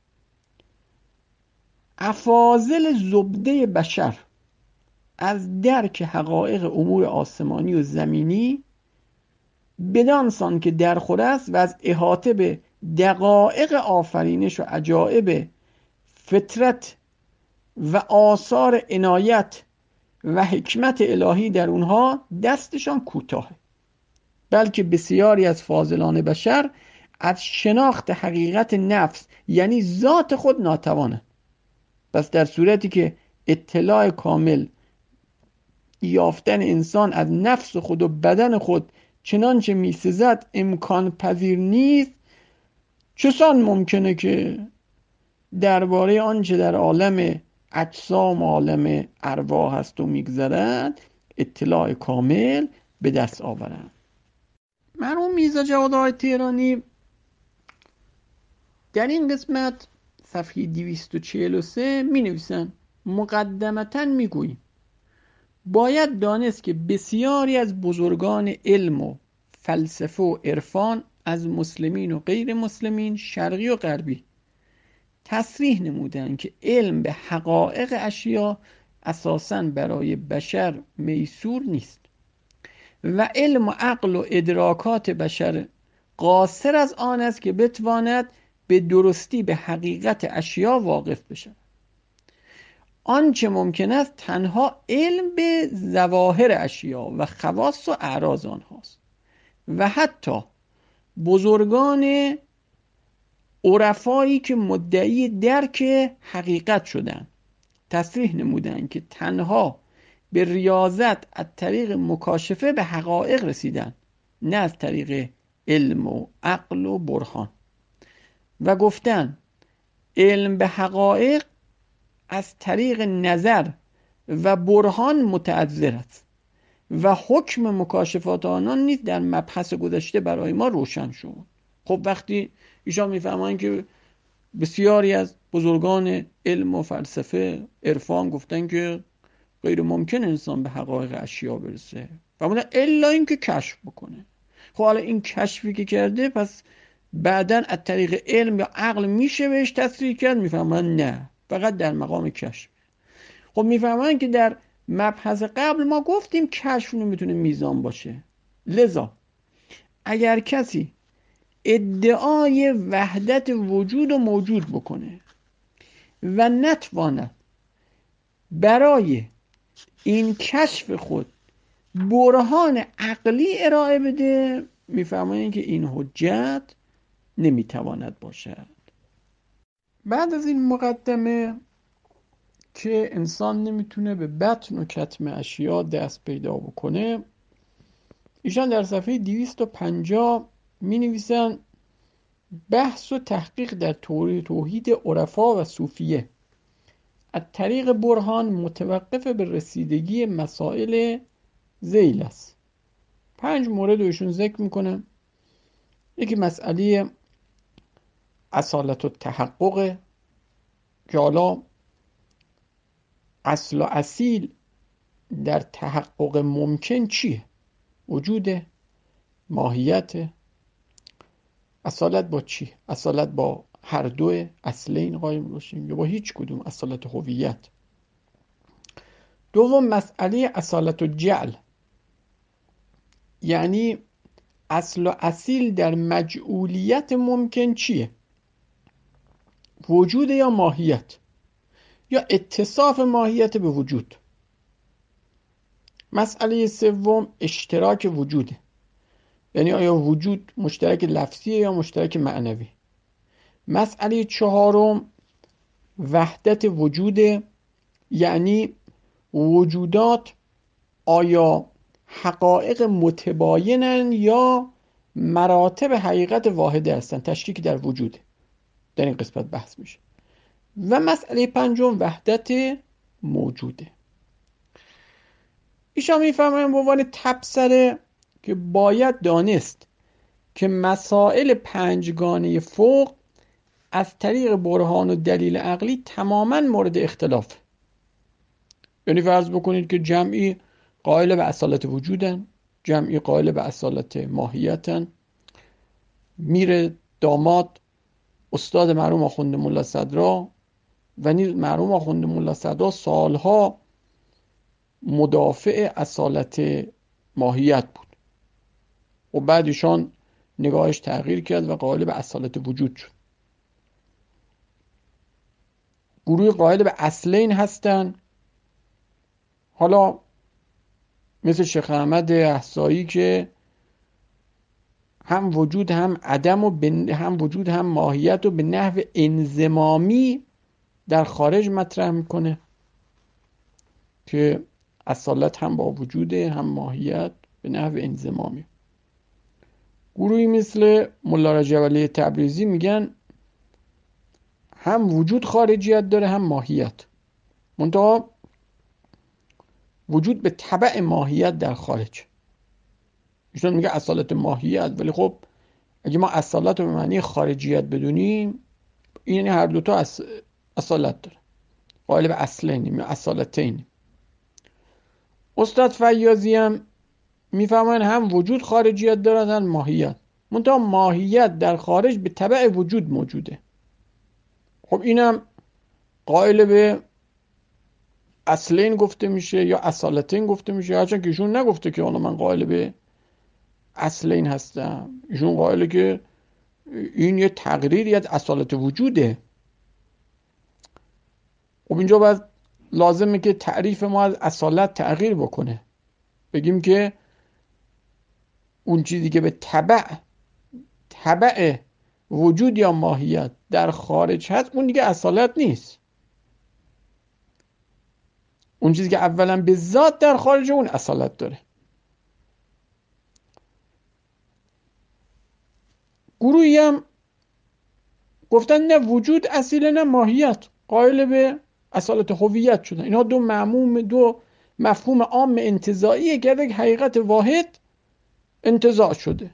افاضل زبده بشر از درک حقایق امور آسمانی و زمینی بدانسان که درخور است و از احاطه به دقایق آفرینش و عجایب فطرت و آثار عنایت و حکمت الهی در اونها دستشان کوتاه، بلکه بسیاری از فاضلان بشر از شناخت حقیقت نفس یعنی ذات خود ناتوانند. پس در صورتی که اطلاع کامل یافتن انسان از نفس خود و بدن خود چنانچه میسزد امکان پذیر نیست، چسان ممکنه که درباره آنچه در عالم اجسام و عالم ارواح هست و میگذرد اطلاع کامل به دست آورند. مرحوم میرزا جواد آقای تهرانی در این قسمت صفحه 243 می نویسن مقدمتاً می گوییم باید دانست که بسیاری از بزرگان علم و فلسفه و عرفان از مسلمین و غیر مسلمین شرقی و غربی تصریح نمودند که علم به حقایق اشیا اساساً برای بشر میسور نیست و علم و عقل و ادراکات بشر قاصر از آن است که بتواند به درستی به حقیقت اشیا واقف بشود. آنچه ممکن است تنها علم به ظواهر اشیا و خواص و اعراض آنهاست و حتی بزرگان عرفایی که مدعی درک حقیقت شدند تصریح نمودند که تنها به ریاضت از طریق مکاشفه به حقایق رسیدن، نه از طریق علم و عقل و برهان، و گفتن علم به حقایق از طریق نظر و برهان متعذر است و حکم مکاشفات آنان نیز در مبحث گذشته برای ما روشن شد. خب وقتی ایشان میفهمند که بسیاری از بزرگان علم و فلسفه عرفان گفتن که غیر ممکن انسان به حقایق اشیا برسه و الا اینکه کشف بکنه. خب حالا این کشفی که کرده پس بعدن از طریق علم یا عقل میشه بهش تصریح کرد؟ میفهمن نه، فقط در مقام کشف. خب میفهمن که در مبحث قبل ما گفتیم کشف نمیتونه میزان باشه. لذا اگر کسی ادعای وحدت وجود و موجود بکنه و نتواند برای این کشف خود برهان عقلی ارائه بده، میفهمن که این حجت نمیتواند باشد. بعد از این مقدمه که انسان نمیتونه به بطن و کتم اشیا دست پیدا بکنه، ایشان در صفحه 250 می نویسن بحث و تحقیق در توحید عرفا و صوفیه از طریق برهان متوقف به رسیدگی مسائل ذیل است. 5 مورد رو ایشون ذکر میکنن. یکی مسئله اصالت و تحقق که حالا اصل و اصیل در تحقق ممکن چیه؟ وجود، ماهیت. اصالت با چی؟ اصالت با هر دو اصلین قایم باشیم یا با هیچ کدوم؟ اصالت هویت. دوم مسئله اصالت و جعل، یعنی اصل و اصیل در مجعولیت ممکن چیه؟ وجود یا ماهیت یا اتصاف ماهیت به وجود. مسئله سوم اشتراک وجوده، یعنی آیا وجود مشترک لفظیه یا مشترک معنوی. مسئله چهارم وحدت وجوده، یعنی وجودات آیا حقایق متباینن یا مراتب حقیقت واحده هستن، تشریک در وجود. در این قسمت بحث میشه. و مسئله پنجم وحدت موجوده. ایشان میفهمن به عنوان تبصره که باید دانست که مسائل پنجگانه فوق از طریق برهان و دلیل عقلی تماما مورد اختلاف. یعنی فرض بکنید که جمعی قائل به اصالت وجودن، جمعی قائل به اصالت ماهیتن. میر داماد استاد مرحوم آخوند ملا صدرا و نیز مرحوم آخوند ملا صدرا سالها مدافع اصالت ماهیت بود و بعدشان نگاهش تغییر کرد و قائل به اصالت وجود شد. گروه قائل به اصلین هستن، حالا مثل شیخ احمد احصایی که هم وجود هم عدم و هم وجود هم ماهیت رو به نحو انضمامی در خارج مطرح میکنه که اصالت هم با وجوده هم ماهیت به نحو انضمامی. گروهی مثل ملا رجب علی تبریزی میگن هم وجود خارجیت داره هم ماهیت، منتها وجود به تبع ماهیت در خارج. ایشون میگه اصالت ماهیت، ولی خب اگه ما اصالت رو به معنی خارجیت بدونیم، این هر دوتا اصالت داره. قائل به اصلین یا اصالتین. استاد فیاضی هم میفهمن هم وجود خارجیت دارد هم ماهیت، منتها ماهیت در خارج به تبع وجود موجوده. خب اینم قائل به اصلین گفته میشه یا اصالتین گفته میشه، هرچند که ایشون نگفته که حالا من قائل به اصلین هستم. ایشون قائله که این یه تقریری از اصالت وجوده. خب اینجا باید لازمه که تعریف ما از اصالت تغییر بکنه، بگیم که اون چیزی که به تبع وجود یا ماهیت در خارج هست اون دیگه اصالت نیست. اون چیزی که اولا به ذات در خارج اون اصالت داره. گروهی هم گفتن نه وجود اصیله نه ماهیت، قائل به اصالت هویت شدن. اینها دو مفهوم عام انتزاعیه که یک حقیقت واحد انتزاع شده.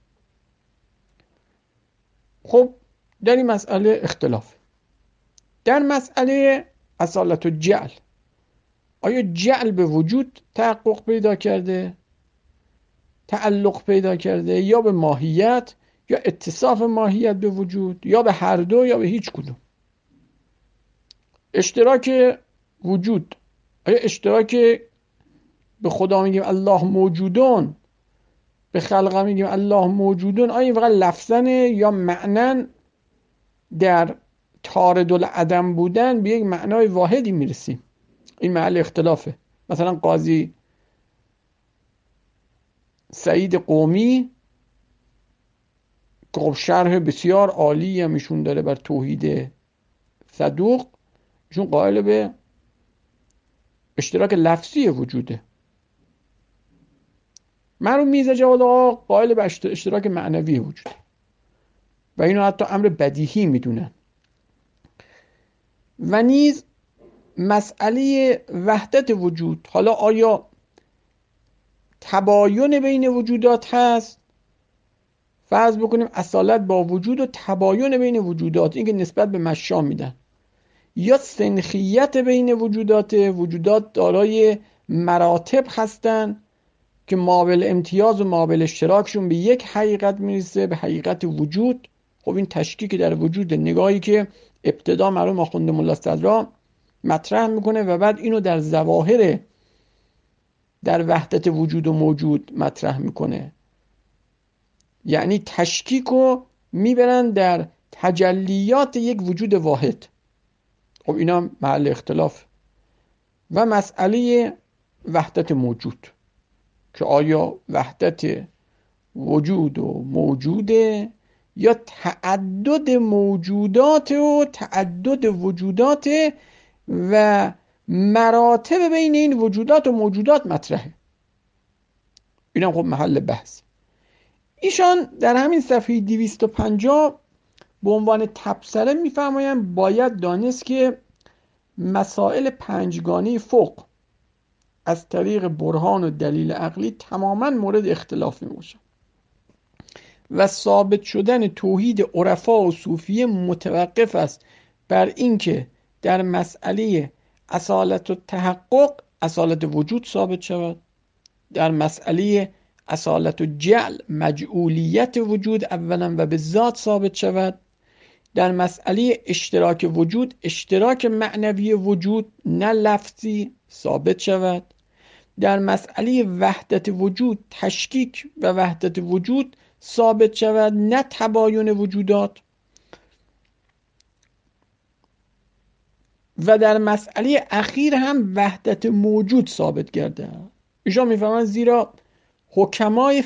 خب در این مسئله اختلاف. در مسئله اصالت و جعل، آیا جعل به وجود تحقق پیدا کرده، تعلق پیدا کرده، یا به ماهیت، یا اتصاف ماهیت به وجود، یا به هر دو، یا به هیچ کدوم؟ اشتراک وجود، آیا اشتراک به خدا میگیم الله موجودون، به خلق میگیم الله موجودون، آیا این فقط لفظن یا معنن در طارد العدم بودن به یک معنای واحدی میرسیم؟ این محل اختلافه. مثلا قاضی سعید قومی که خب شرح بسیار عالی هم ایشون داره بر توحید صدوق، ایشون قائل به اشتراک لفظی وجوده. مرحوم میرزا جواد آقا قائل به اشتراک معنوی وجوده و اینو حتی امر بدیهی میدونن. و نیز مسئله وحدت وجود، حالا آیا تباین بین وجودات هست؟ فرض بکنیم اصالت با وجود و تباین بین وجودات، این که نسبت به مشا میدن، یا سنخیت بین وجودات دارای مراتب هستن که مابل امتیاز و مابل اشتراکشون به یک حقیقت میرسه، به حقیقت وجود. خب این تشکیک در وجود، نگاهی که ابتدا مرحوم آخوند ملا صدرا مطرح میکنه و بعد اینو در ظواهر در وحدت وجود و موجود مطرح میکنه، یعنی تشکیک رو میبرن در تجلیات یک وجود واحد. خب اینا محل اختلاف. و مسئله وحدت موجود که آیا وحدت وجود و موجوده یا تعدد موجودات و تعدد وجودات و مراتب بین این وجودات و موجودات مطرحه. اینا خب محل بحث. ایشان در همین صفحه 250 به عنوان تبصره میفرمایند باید دانست که مسائل پنجگانه فوق از طریق برهان و دلیل عقلی تماما مورد اختلاف میباشد و ثابت شدن توحید عرفا و صوفیه متوقف است بر اینکه در مسئله اصالت و تحقق اصالت وجود ثابت شود، در مسئله اصالت و جعل مجعولیت وجود اولا و به ذات ثابت شود، در مسئله اشتراک وجود اشتراک معنوی وجود نه لفظی ثابت شود، در مسئله وحدت وجود تشکیک و وحدت وجود ثابت شود نه تباین وجودات، و در مسئله اخیر هم وحدت موجود ثابت گردد. ایشان میفهمند زیرا حکمای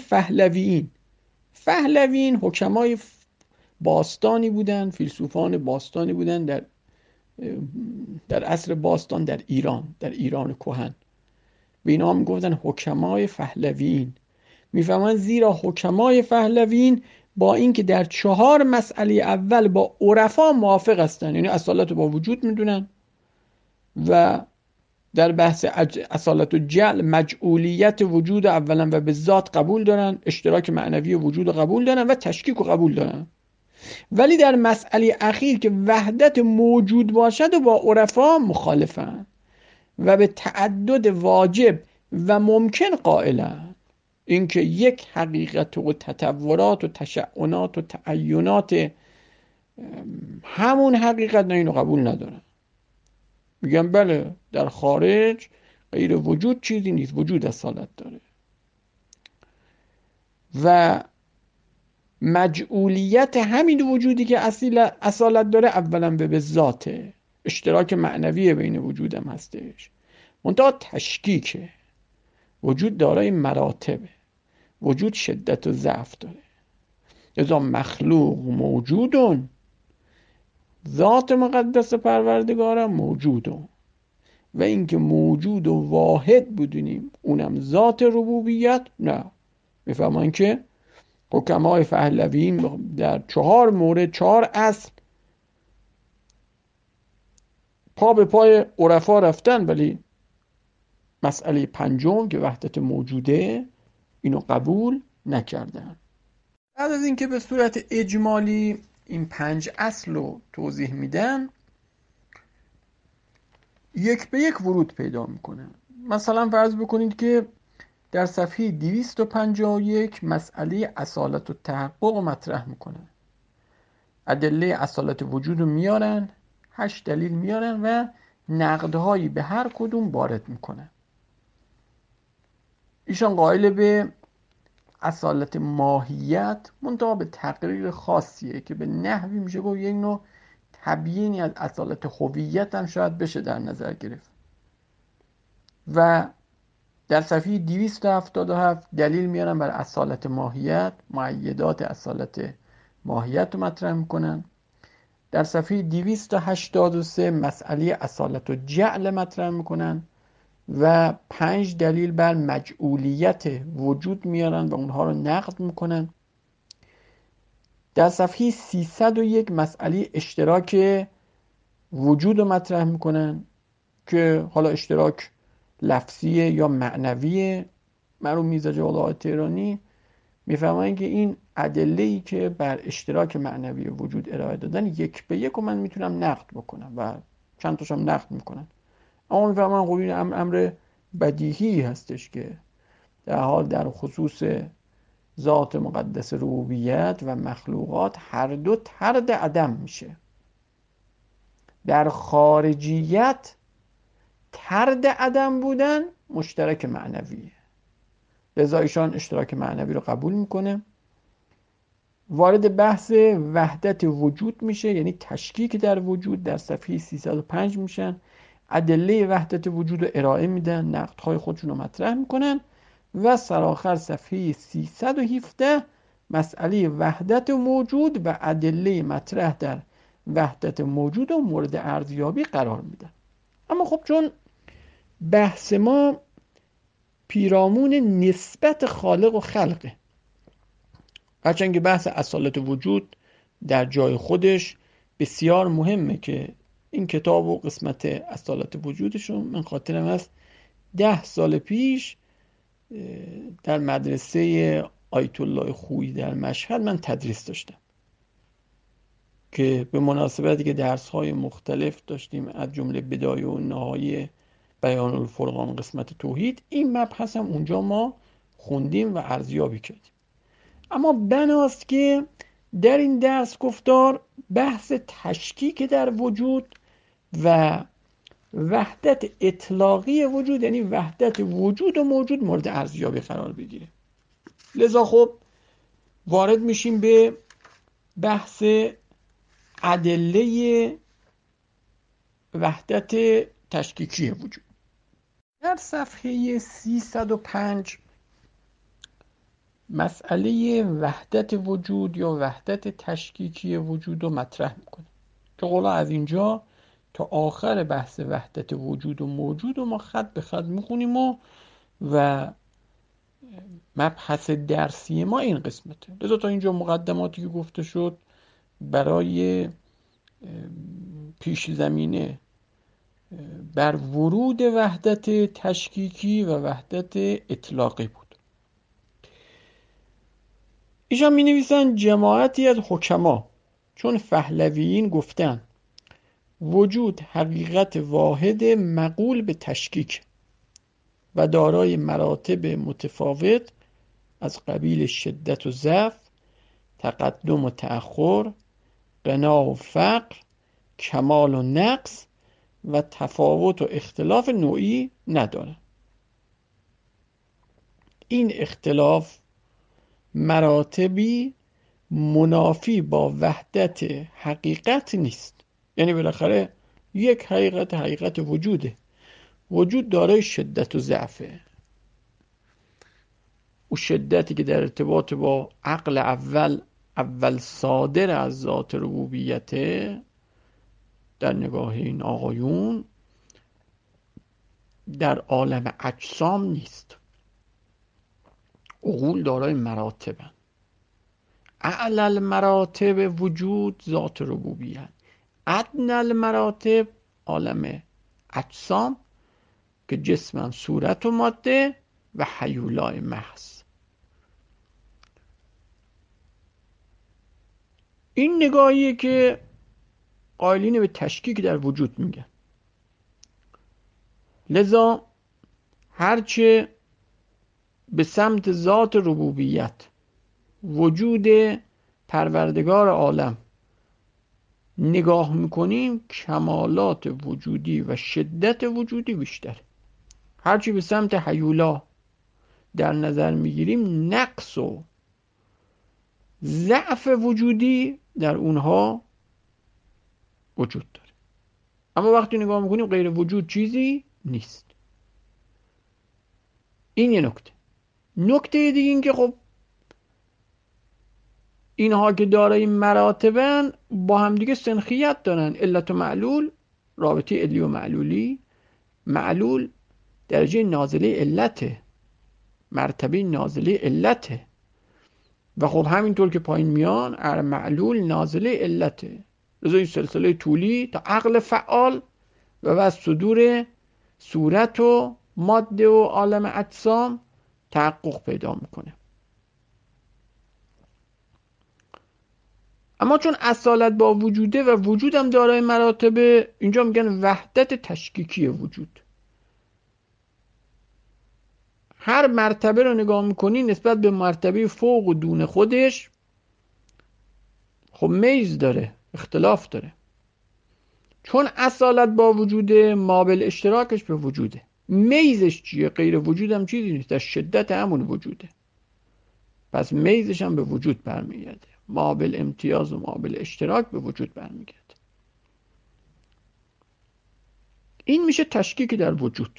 پهلویین حکمای باستانی بودن، فیلسوفان باستانی بودن در عصر باستان در ایران کهن. به اینا هم گفتن حکمای پهلویین. میفهمن زیرا حکمای پهلویین با اینکه در 4 مسئله اول با عرفا موافق هستن، یعنی اصالت با وجود میدونن و در بحث اصالت و جعل مجعولیت وجود اولا و به ذات قبول دارن، اشتراک معنوی وجود قبول دارن و تشکیک قبول دارن، ولی در مسئله اخیر که وحدت موجود باشد و با عرفا مخالفن و به تعدد واجب و ممکن قائلن. اینکه یک حقیقت و تطورات و تشعنات و تعینات همون حقیقت، نه اینو قبول ندارن. میگن بله در خارج غیر وجود چیزی نیست، وجود اصالت داره و مجعولیت همین وجودی که اصالت داره اولا به ذاته، اشتراک معنوی بین وجودم هستش، منتها تشکیکه. وجود دارای مراتبه، وجود شدت و ضعف داره. لذا مخلوق موجودون، ذات مقدس پروردگارم موجودون، و اینکه موجود و واحد بدونیم اونم ذات ربوبیت نه. میفهمن که حکمای پهلویین در 4 مورد 4 اصل پا به پای عرفا رفتن، ولی مسئله پنجم که وحدت موجوده اینو قبول نکردن. بعد از اینکه به صورت اجمالی این 5 اصل رو توضیح میدن، یک به یک ورود پیدا میکنه. مثلا فرض بکنید که در صفحه 251 مسئله اصالت و تحقق رو مطرح میکنه. ادله اصالت وجود رو میارن، 8 دلیل میارن و نقدهایی به هر کدوم وارد میکنه. ایشان قائل به اصالت ماهیت، منتها به تقریر خاصیه که به نحوی میشه گفت یک نوع تبیینی از اصالت هویت هم شاید بشه در نظر گرفت. و در صفحه 277 دلیل میارن بر اصالت ماهیت، مؤیدات اصالت ماهیت رو مطرح میکنن. در صفحه 283 مسئله اصالت و جعل مطرح میکنن و 5 دلیل بر مجعولیت وجود میارن و اونها رو نقد میکنن. در صفحه 301 مسئله اشتراک وجود رو مطرح میکنن که حالا اشتراک لفظیه یا معنویه. مرحوم میرزا جواد آقای تهرانی میفهمن که این ادله‌ای که بر اشتراک معنوی وجود ارائه دادن یک به یک رو من میتونم نقد بکنم و چند تاشم نقد میکنن. اما میفهمن خب این امر بدیهی هستش که در حال در خصوص ذات مقدس ربوبیت و مخلوقات هر دو طرد عدم میشه. در خارجیت طرد عدم بودن مشترک معنویه، لذا ایشان اشتراک معنوی رو قبول میکنه. وارد بحث وحدت وجود میشه، یعنی تشکیک در وجود، در صفحه 305 میشن. ادله وحدت وجود رو ارائه میدن، نقدهای خودشون رو مطرح میکنن و سرآخر صفحه 317 مسئله وحدت موجود و ادله مطرح در وحدت موجود و مورد ارزیابی قرار میدن. اما خب چون بحث ما پیرامون نسبت خالق و خلقه، هرچند که بحث اصالت وجود در جای خودش بسیار مهمه که این کتاب و قسمت اصالت وجودشون من خاطرم است 10 سال پیش در مدرسه آیت الله خویی در مشهد من تدریس داشتم که به مناسبتی که درس‌های مختلف داشتیم از جمله بدایه و نهایه بیان الفرقان قسمت توحید، این مبحث هم اونجا ما خوندیم و ارزیابی کردیم. اما بناست که در این درس گفتار بحث تشکیک در وجود و وحدت اطلاقی وجود، یعنی وحدت وجود و موجود مورد ارزیابی قرار بگیره. لذا خب وارد میشیم به بحث ادله وحدت تشکیکی وجود. در صفحه 305 مسئله وحدت وجود یا وحدت تشکیکی وجود رو مطرح میکنه که قولا از اینجا تا آخر بحث وحدت وجود و موجود رو ما خط به خط میخونیم و مبحث درسی ما این قسمته. لذا تا اینجا مقدماتی که گفته شد برای پیش زمینه بر ورود وحدت تشکیکی و وحدت اطلاقی بود. ایشان می نویسن جماعتی از حکما چون پهلویین گفتن وجود حقیقت واحد مقول به تشکیک و دارای مراتب متفاوت از قبیل شدت و ضعف، تقدم و تأخر، غنا و فقر، کمال و نقص و تفاوت و اختلاف نوعی نداره. این اختلاف مراتبی منافی با وحدت حقیقت نیست. یعنی بالاخره یک حقیقت وجوده. وجود دارای شدت و ضعفه. او شدتی که در ارتباط با عقل اول صادر از ذات ربوبیته در نگاه این آقایون در عالم اجسام نیست. عقول دارای مراتبن. اعلی المراتب وجود ذات ربوبیت، ادنی المراتب عالم اجسام که جسمم صورت و ماده و هیولای محض. این نگاهیه که قائلین به تشکیک در وجود میگن. لذا هرچه به سمت ذات ربوبیت، وجود پروردگار عالم نگاه میکنیم، کمالات وجودی و شدت وجودی بیشتر. هرچی به سمت هیولا در نظر میگیریم، نقص و ضعف وجودی در اونها وجود داره. اما وقتی نگاه میکنیم غیر وجود چیزی نیست. این یه نکته. نکته دیگه این که خب اینها که دارای مراتبن با همدیگه سنخیت دارن. علت و معلول، رابطه علی و معلولی. معلول درجه نازله علته، مرتبه نازله علته، و خب همینطور که پایین میان معلول نازله علته. لذا این سلسله طولی تا عقل فعال و بعد صدور صورت و ماده و عالم اجسام تحقق پیدا میکنه. اما چون اصالت با وجوده و وجود هم دارای مراتب، اینجا میگن وحدت تشکیکی وجود. هر مرتبه رو نگاه میکنی نسبت به مرتبه فوق و دون خودش خب میز داره، اختلاف داره. چون اصالت با وجوده، مابل اشتراکش به وجوده. میزش چیه؟ غیر وجود هم چیزی نیست، در شدت همون وجوده. پس میزش هم به وجود برمیگرده. مابل امتیاز و مابل اشتراک به وجود برمیگرده. این میشه تشکیک در وجود.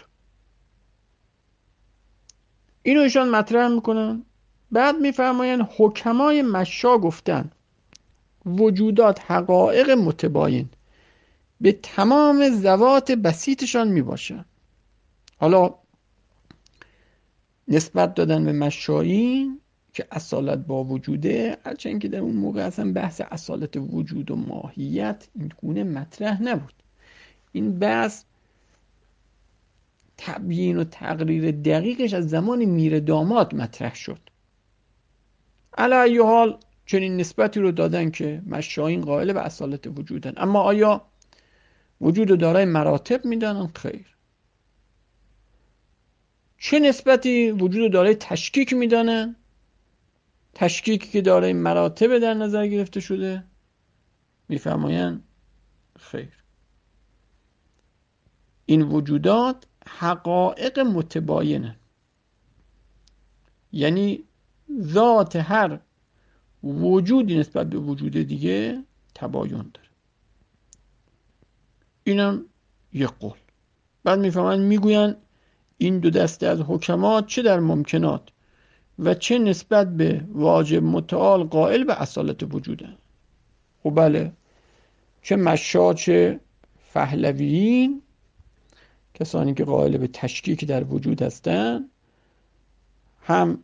اینو ایشان مطرح میکنن. بعد میفرماین حکمای مشا گفتن وجودات حقایق متباین به تمام ذوات بسیطشان میباشن. حالا نسبت دادن به مشایین که اصالت با وجوده، هرچند که در اون موقع اصلا بحث اصالت وجود و ماهیت این گونه مطرح نبود. این بحث تبیین و تقریر دقیقش از زمان میر داماد مطرح شد. علی ای حال چنین نسبتی رو دادن که مشایین قائل به اصالت وجودن. اما آیا وجود رو دارای مراتب میدانن؟ خیر. چه نسبتی وجود رو دارای تشکیک میدانن؟ تشکیکی که دارای مراتب در نظر گرفته شده؟ میفرمایند خیر. این وجودات حقایق متباینه، یعنی ذات هر وجودی نسبت به وجود دیگه تباین داره. اینم یک قول. بعد میفهمن میگوین این دو دسته از حکمات چه در ممکنات و چه نسبت به واجب متعال قائل به اصالت وجودن. خب بله، چه مشا چه پهلویین، کسانی که قائل به تشکیک در وجود هستند، هم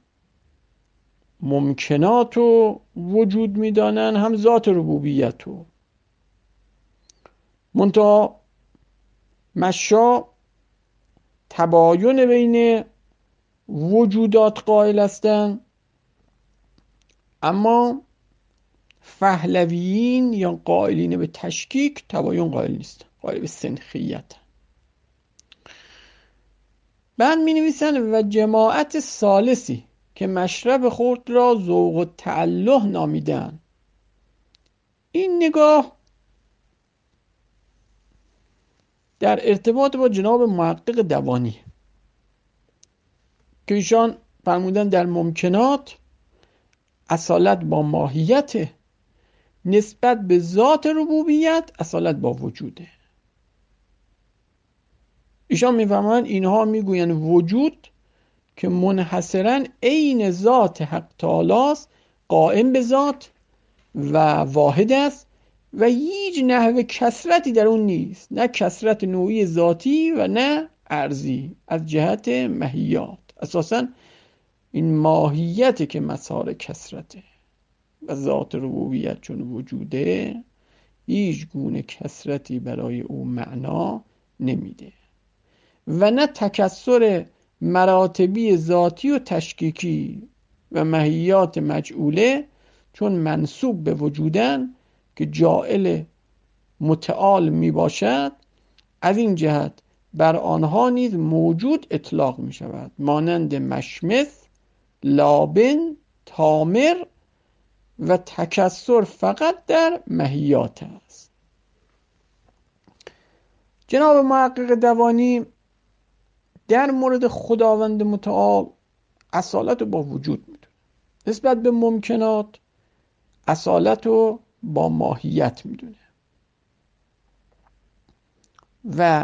ممکنات رو وجود میدانن هم ذات ربوبیت رو. منتها مشا تباین بین وجودات قائل هستند، اما پهلویین یا قائلین به تشکیک تباین قائل نیست، قائل به سنخیت. بعد می نویسن و جماعت ثالثی که مشرب خود را ذوق و تعله نامیدن. این نگاه در ارتباط با جناب محقق دوانی که ایشان فرمودن در ممکنات اصالت با ماهیت، نسبت به ذات ربوبیت اصالت با وجوده. ایشان میفهمند اینها میگوین وجود که منحصرا عین ذات حق تعالی است، قائم به ذات و واحد است و هیچ نحو کثرتی در اون نیست، نه کثرت نوعی ذاتی و نه ارزی از جهت ماهیات. اساساً این ماهیت که مسار کثرته و ذات ربوبیت چون وجوده، هیچ گونه کثرتی برای او معنا نمیده و نه تکثر مراتبی ذاتی و تشکیکی و ماهیات مجعوله چون منسوب به وجودن که جاعل متعال می باشد، از این جهت بر آنها نیز موجود اطلاق می شود، مانند مشمس، لابن، تامر و تکثر فقط در ماهیات است. جناب محقق دوانی در مورد خداوند متعال اصالت رو با وجود میدونه، نسبت به ممکنات اصالت رو با ماهیت میدونه و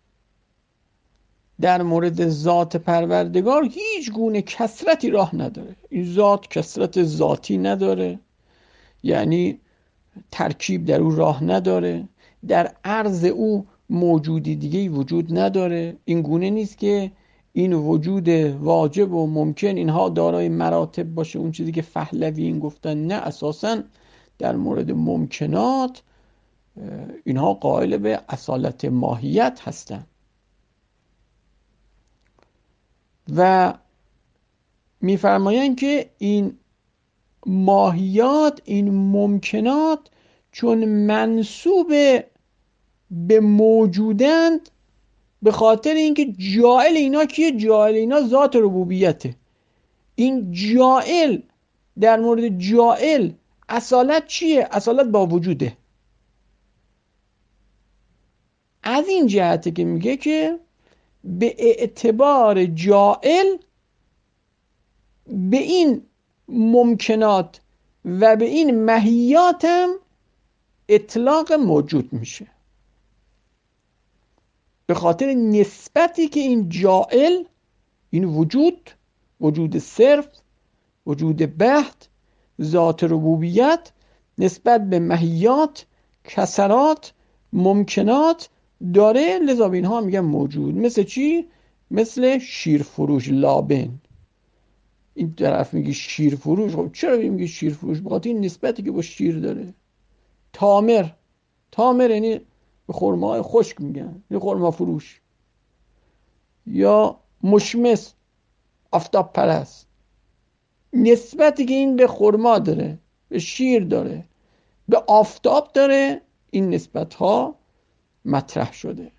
در مورد ذات پروردگار هیچ گونه کثرتی راه نداره. این ذات کثرت ذاتی نداره، یعنی ترکیب در او راه نداره، در عرض او موجودی دیگه وجود نداره. این گونه نیست که این وجود واجب و ممکن اینها دارای مراتب باشه، اون چیزی که پهلوی این گفتن. نه، اساساً در مورد ممکنات اینها قائل به اصالت ماهیت هستند و میفرمایند که این ماهیات، این ممکنات چون منسوب به موجودند، به خاطر اینکه جاعل اینا کیه؟ جاعل اینا ذات ربوبیته. این جاعل، در مورد جاعل اصالت چیه؟ اصالت با وجوده. از این جهته که میگه که به اعتبار جاعل به این ممکنات و به این ماهیات هم اطلاق موجود میشه، به خاطر نسبتی که این جاعل، این وجود صرف، وجود بحت، ذات ربوبیت، نسبت به ماهیات، کثرات، ممکنات داره، لذا به اینها میگن موجود. مثل چی؟ مثل شیرفروش لابن. این طرف میگه شیرفروش، خب چرا میگه شیرفروش؟ بخاطر این نسبتی که با شیر داره. تامر یعنی به خرماهای خشک میگن، یه خرما فروش. یا مشمس، آفتاب پرست، نسبتی که این به خرما داره، به شیر داره، به آفتاب داره، این نسبت ها مطرح شده.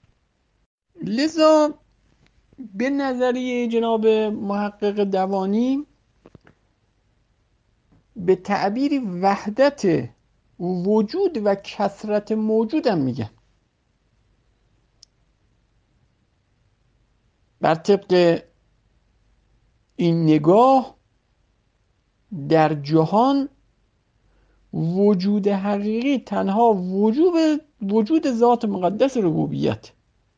لذا به نظریه جناب محقق دوانی به تعبیری وحدت وجود و کثرت موجود هم میگن. بر طبق این نگاه در جهان وجود حقیقی تنها وجود ذات مقدس ربوبیت،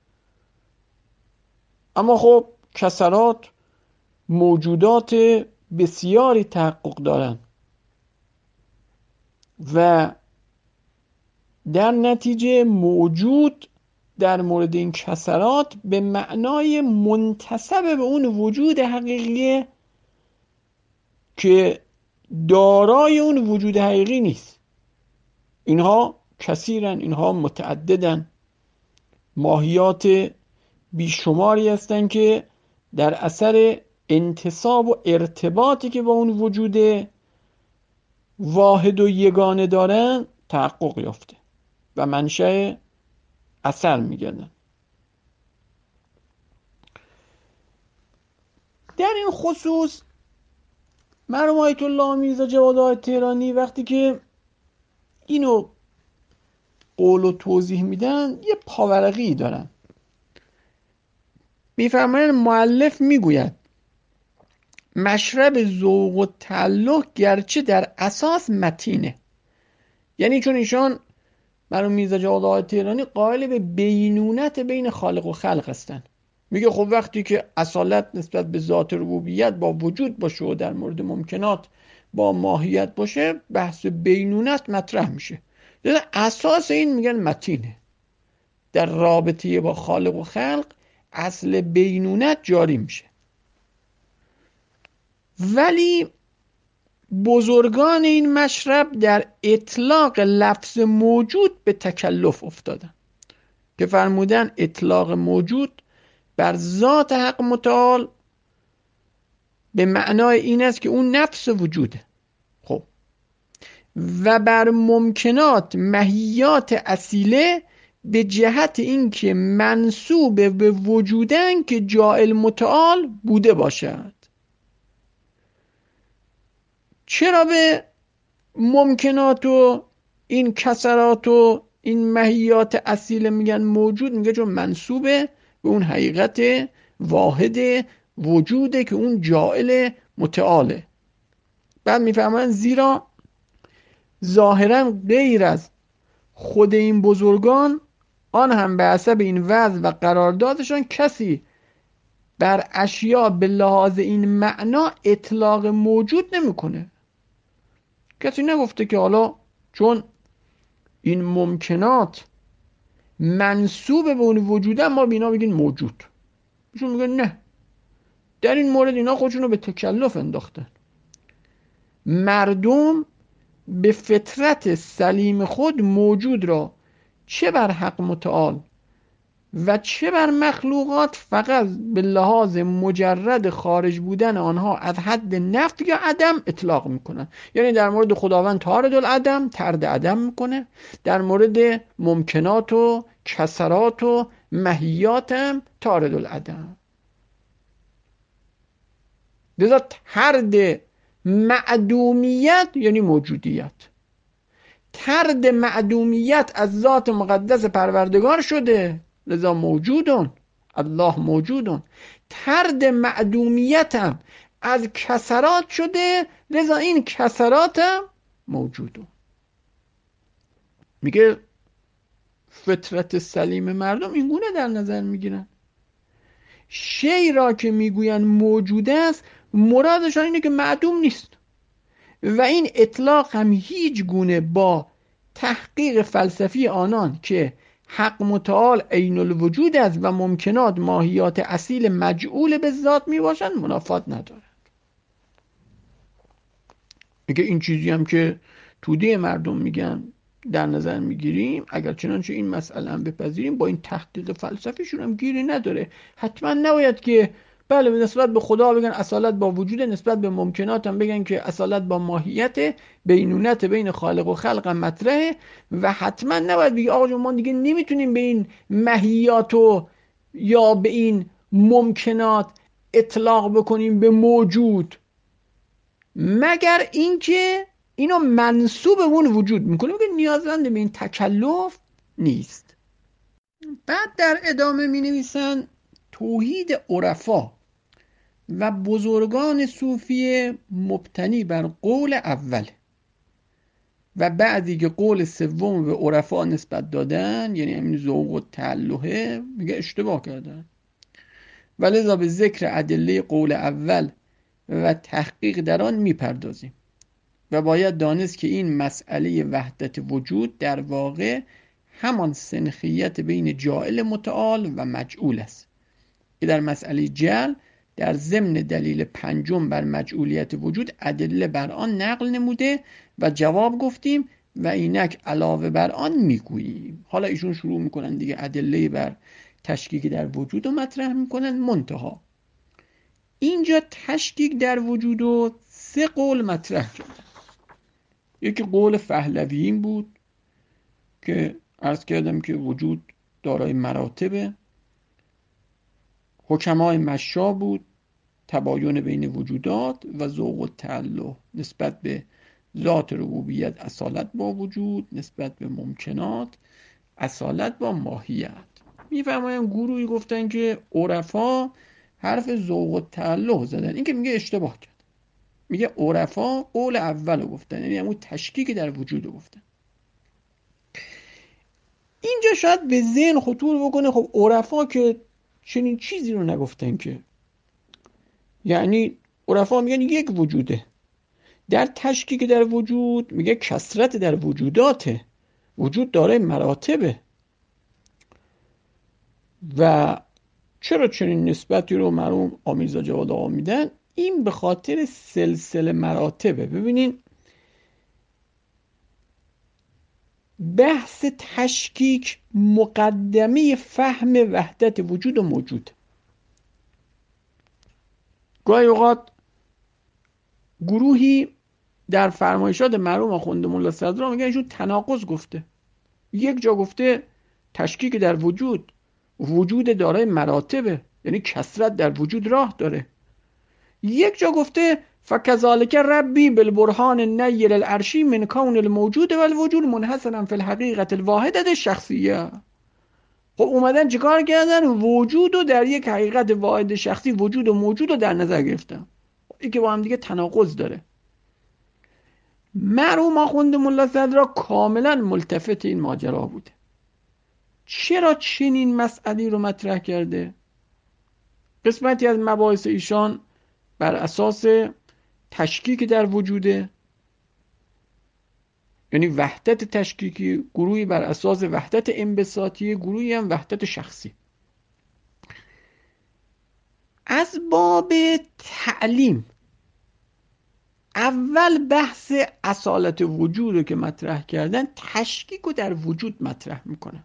اما خب کثرات موجودات بسیاری تحقق دارند و در نتیجه موجود در مورد این کثرات به معنای منتسب به اون وجود حقیقی که دارای اون وجود حقیقی نیست. اینها کثیرن، اینها متعددن، ماهیات بیشماری هستن که در اثر انتساب و ارتباطی که با اون وجود واحد و یگانه دارن تحقق یافته و منشأ اثر میگردن. در این خصوص مرحوم آیت الله میرزا جواد آقای تهرانی وقتی که اینو قول و توضیح میدن یه پاورقی دارن. میفرمایند مؤلف میگوید مشرب ذوق و تعلق گرچه در اساس متینه، یعنی چون ایشان مرحوم میرزا جواد آقای تهرانی قائل به بینونت بین خالق و خلق هستن. میگه خب وقتی که اصالت نسبت به ذات ربوبیت با وجود باشه و در مورد ممکنات با ماهیت باشه، بحث بینونت مطرح میشه. لذا اساس این میگن متینه. در رابطه با خالق و خلق اصل بینونت جاری میشه. ولی بزرگان این مشرب در اطلاق لفظ موجود به تکلف افتادن که فرمودن اطلاق موجود بر ذات حق متعال به معنای این است که اون نفس وجوده. خب و بر ممکنات ماهیات اصیله به جهت اینکه منسوب به وجودن که جائل متعال بوده باشد. چرا به ممکنات و این کسرات و این ماهیات اصیله میگن موجود؟ میگه چون منسوبه به اون حقیقت واحد وجوده که اون جائل متعاله. بعد میفهمن زیرا ظاهرا غیر از خود این بزرگان آن هم به حسب این وضع و قراردادشان کسی بر اشیا به لحاظ این معنا اطلاق موجود نمیکنه. کسی نگفته که حالا چون این ممکنات منسوب به اون وجوده ما بینا بگین موجود. ایشون میگه نه، در این مورد اینا خودشون رو به تکلف انداختن. مردم به فطرت سلیم خود موجود را چه بر حق متعال و چه بر مخلوقات فقط به لحاظ مجرد خارج بودن آنها از حد نفی یا عدم اطلاق میکنن. یعنی در مورد خداوند طارد العدم طرد عدم میکنه، در مورد ممکنات و کسرات و ماهیات هم طارد العدم. لذا طرد معدومیت یعنی موجودیت، طرد معدومیت از ذات مقدس پروردگار شده، لذا موجودون، الله موجودون. طرد معدومیت هم از کسرات شده، لذا این کسرات هم موجودون. میگه فطرت سلیم مردم این گونه در نظر میگیرن. شی را که میگوین موجود است مرادشان اینه که معدوم نیست و این اطلاق هم هیچ گونه با تحقیق فلسفی آنان که حق متعال عین الوجود است و ممکنات ماهیات اصیل مجعول به ذات می باشند منافات ندارد. میگه این چیزی هم که توده مردم میگن در نظر میگیریم، اگر چنانچه این مسئله هم بپذیریم با این تحقیق فلسفیشون هم گیری نداره. حتما نباید که بله نسبت به خدا بگن اصالت با وجود، نسبت به ممکنات هم بگن که اصالت با ماهیت، بینونت بین خالق و خلق هم مطرحه و حتما نباید بگی آقا جون ما دیگه نمیتونیم به این ماهیات و یا به این ممکنات اطلاق بکنیم به موجود مگر اینکه اینو منسوب اون وجود میکنه. میگه نیازمند به این تکلف نیست. بعد در ادامه می نویسن توحید عرفا و بزرگان صوفیه مبتنی بر قول اول و بعدی که قول سوم به عرفا نسبت دادن، یعنی همین ذوق و تعلهه، میگه اشتباه کردن. ولذا به ذکر ادله قول اول و تحقیق در آن میپردازیم و باید دانست که این مسئله وحدت وجود در واقع همان سنخیت بین جائل متعال و مجعول است که در مسئله جعل در ضمن دلیل پنجم بر مجعولیت وجود ادله بر آن نقل نموده و جواب گفتیم و اینک علاوه بر آن میگوییم. حالا ایشون شروع میکنن دیگه ادله بر تشکیک در وجود رو مطرح میکنن. منتها اینجا تشکیک در وجود رو سه قول مطرح کردن. یکی قول پهلویین بود که عرض کردم که وجود دارای مراتبه. حکمای مشا بود، تباین بین وجودات و ذوق و تعلق نسبت به ذات ربوبیت اصالت با وجود، نسبت به ممکنات اصالت با ماهیت. میفرمایم گروهی گفتن که عرفا حرف ذوق و تعلق زدن. این که میگه اشتباه کرد. میگه عرفا قول اول رو گفتن، یعنی همون تشکیک در وجود رو گفتن. اینجا شاید به ذهن خطور بکنه خب عرفا که چنین چیزی رو نگفتن که، یعنی عرفا میگن یک وجوده، در تشکیک در وجود میگه کثرت در وجوداته، وجود داره مراتبه و چرا چنین نسبتی رو مرحوم آمیرزا جواد آقا میدن؟ این به خاطر سلسله مراتبه. ببینین بحث تشکیک مقدمه فهم وحدت وجود و موجود. گاهی اوقات گروهی در فرمایشات مرحوم آخوند ملا صدرا میگن ایشون تناقض گفته. یک جا گفته تشکیک در وجود دارای مراتبه، یعنی کثرت در وجود راه داره. یک جا گفته فکذالک ربی بالبرهان النیر العرشی من کون الموجود و الوجود منحصرا فی الحقیقت الواحدة الشخصیه. خب اومدن چیکار کردن؟ وجود رو در یک حقیقت واحد شخصی، وجود و موجود رو در نظر گرفتن. این که با هم دیگه تناقض داره. مرحوم آخوند ملا صدرا کاملا ملتفت این ماجرا بوده. چرا چنین مسئله رو مطرح کرده؟ قسمتی از مباحث ایشان بر اساس تشکیک در وجوده، یعنی وحدت تشکیکی، گروهی بر اساس وحدت انبساطی، گروهی هم وحدت شخصی. از باب تعلیم اول بحث اصالت وجود رو که مطرح کردن، تشکیک رو در وجود مطرح میکنن.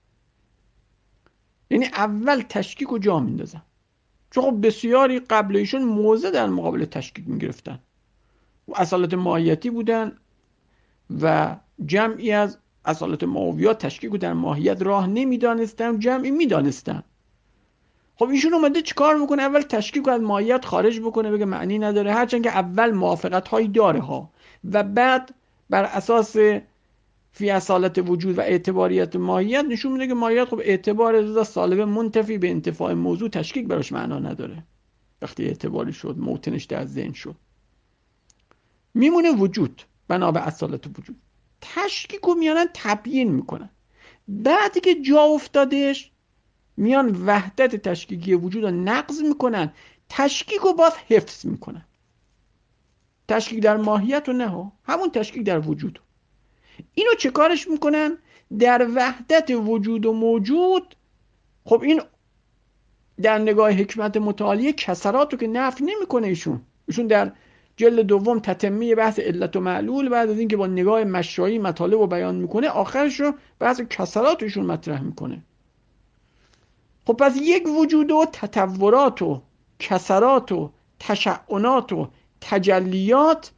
یعنی اول تشکیک رو جا میندازن، چون خب بسیاری قبل ایشون موضع در مقابل تشکیک میگرفتن و اصالت ماهیتی بودن و جمعی از اصالت ماهویات تشکیک رو در ماهیت راه نمیدانستن، جمعی میدانستن. خب ایشون اومده چیکار میکنه؟ اول تشکیک رو از ماهیت خارج بکنه، بگه معنی نداره، هرچند که اول موافقت هایی داره ها، و بعد بر اساس فی اصالت وجود و اعتباریت ماهیت نشون میده که ماهیت خب اعتبار رضا سالبه منتفی به انتفاع موضوع، تشکیک براش معنا نداره. وقتی اعتباری شد، موطنش در ذهن شد، میمونه وجود بنا به اصالت وجود. تشکیک رو میانن تبیین میکنن، بعدی که جا افتادش میان وحدت تشکیکی وجود رو نقض میکنن، تشکیک رو باز حفظ میکنن. تشکیک در ماهیت رو نه، همون تشکیک در وجود. اینو چه کارش میکنن؟ در وحدت وجود و موجود. خب این در نگاه حکمت متعالیه کسرات رو که نفی نمیکنه ایشون در جلد دوم تتمه بحث علت و معلول، بعد از اینکه با نگاه مشایی مطالب رو بیان میکنه، آخرش رو بحث کسراتشون مطرح میکنه. خب پس یک وجود و تطورات و کسرات و تشعنات و تجلیات،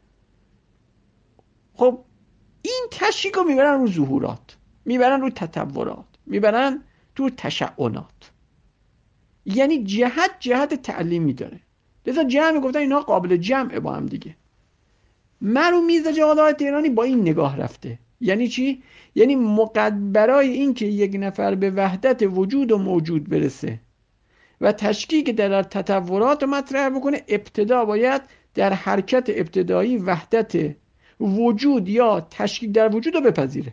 خب این تشکیک رو میبرن رو ظهورات، میبرن رو تطورات، میبرن تو تشعنات. یعنی جهت تعلیمی داره. لذا جمع گفتن اینا قابل جمعه با هم دیگه. مرحوم میرزا جواد تهرانی با این نگاه رفته. یعنی چی؟ یعنی برای این که یک نفر به وحدت وجود و موجود برسه و تشکیک در تطورات مطرح بکنه، ابتدا باید در حرکت ابتدایی وحدت وجود یا تشکیک در وجود رو بپذیره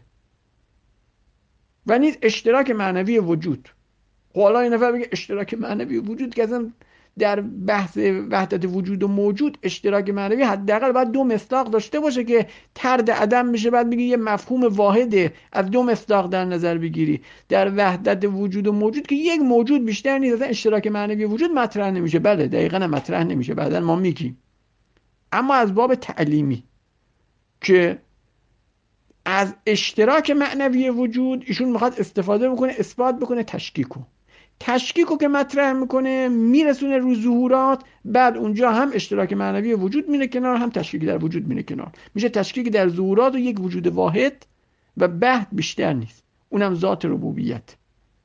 و نیز اشتراک معنوی وجود. حالا این نفر بگه اشتراک معنوی وجود، که اصلا در بحث وحدت وجود و موجود اشتراک معنوی حداقل باید 2 مصداق داشته باشه که طرد عدم میشه. بعد میگه یه مفهوم واحده، از 2 مصداق در نظر بگیری. در وحدت وجود و موجود که یک موجود بیشتر نیست، اصلا اشتراک معنوی وجود مطرح نمیشه. بله دقیقاً مطرح نمیشه، بعداً ما میگیم. اما از باب تعلیمی که از اشتراک معنوی وجود ایشون میخواد استفاده بکنه، اثبات بکنه تشکیکو که مطرح میکنه میرسونه رو ظهورات، بعد اونجا هم اشتراک معنوی وجود میره کنار، هم تشکیک در وجود میره کنار. میشه تشکیک در ظهورات و یک وجود واحد و بعد بیشتر نیست، اونم ذات ربوبیت.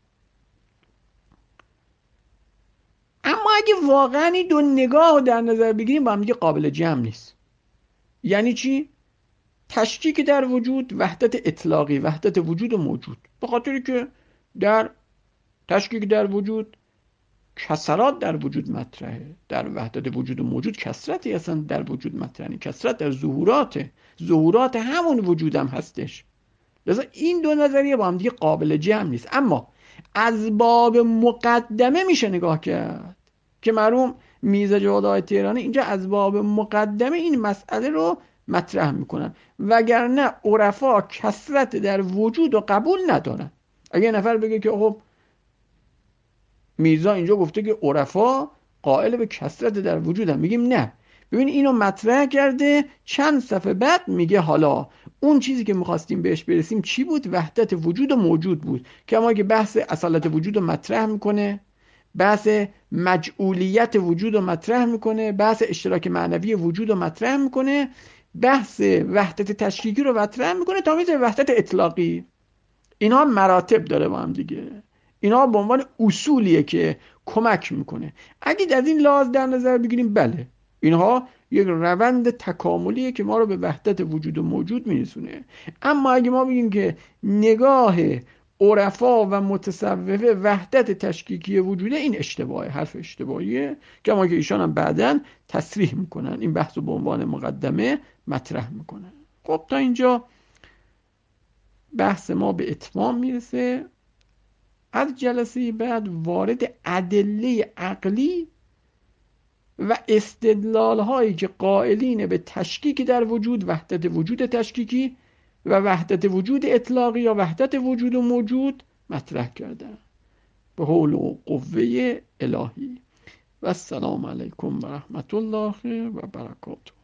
اما اگه واقعا این دو نگاه رو در نظر بگیریم با هم دیگه قابل جمع نیست. یعنی چی؟ تشکیک در وجود وحدت اطلاقی، وحدت وجود و موجود، به خاطری که در تشکیک در وجود کسرات در وجود مطرحه. در وحدت وجود و موجود کسرتی اصلا در وجود مطرحه، کسرت در ظهورات همون وجود هم هستش. لذا این دو نظریه با هم دیگه قابل جمع نیست. اما از باب مقدمه میشه نگاه کرد که مرحوم میرزا جواد تهرانی اینجا از باب مقدمه این مسئله رو مطرح میکنن، وگرنه عرفا کسرت در وجود رو قبول ندارن. اگه نفر بگه که خب میرزا اینجا گفته که عرفا قائل به کثرت در وجودم. میگیم نه، ببین اینو مطرح کرده، چند صفحه بعد میگه حالا اون چیزی که میخواستیم بهش برسیم چی بود؟ وحدت وجود و موجود بود، که اما که بحث اصالت وجود رو مطرح میکنه، بحث مجعولیت وجود رو مطرح میکنه، بحث اشتراک معنوی وجود رو مطرح میکنه، بحث وحدت تشکیکی رو مطرح میکنه تا میشه وحدت اطلاقی. اینها مراتب داره با هم دیگه، اینها به عنوان اصولیه که کمک میکنه. اگه از این لحاظ در نظر بگیریم، بله اینها یک روند تکاملیه که ما رو به وحدت وجود و موجود میرسونه. اما اگه ما بگیم که نگاه عرفا و متصوفه وحدت تشکیکی وجوده، این اشتباهه، حرف اشتباهیه که اما که ایشان هم بعداً تصریح میکنن، این بحث رو به عنوان مقدمه مطرح میکنن. خب تا اینجا بحث ما به اتمام میرسه. از جلسه بعد وارد ادله عقلی و استدلال هایی که قائلین به تشکیک در وجود، وحدت وجود تشکیکی و وحدت وجود اطلاقی یا وحدت وجود و موجود مطرح کردن به حول و قوه الهی. و السلام علیکم و رحمت الله و برکاته.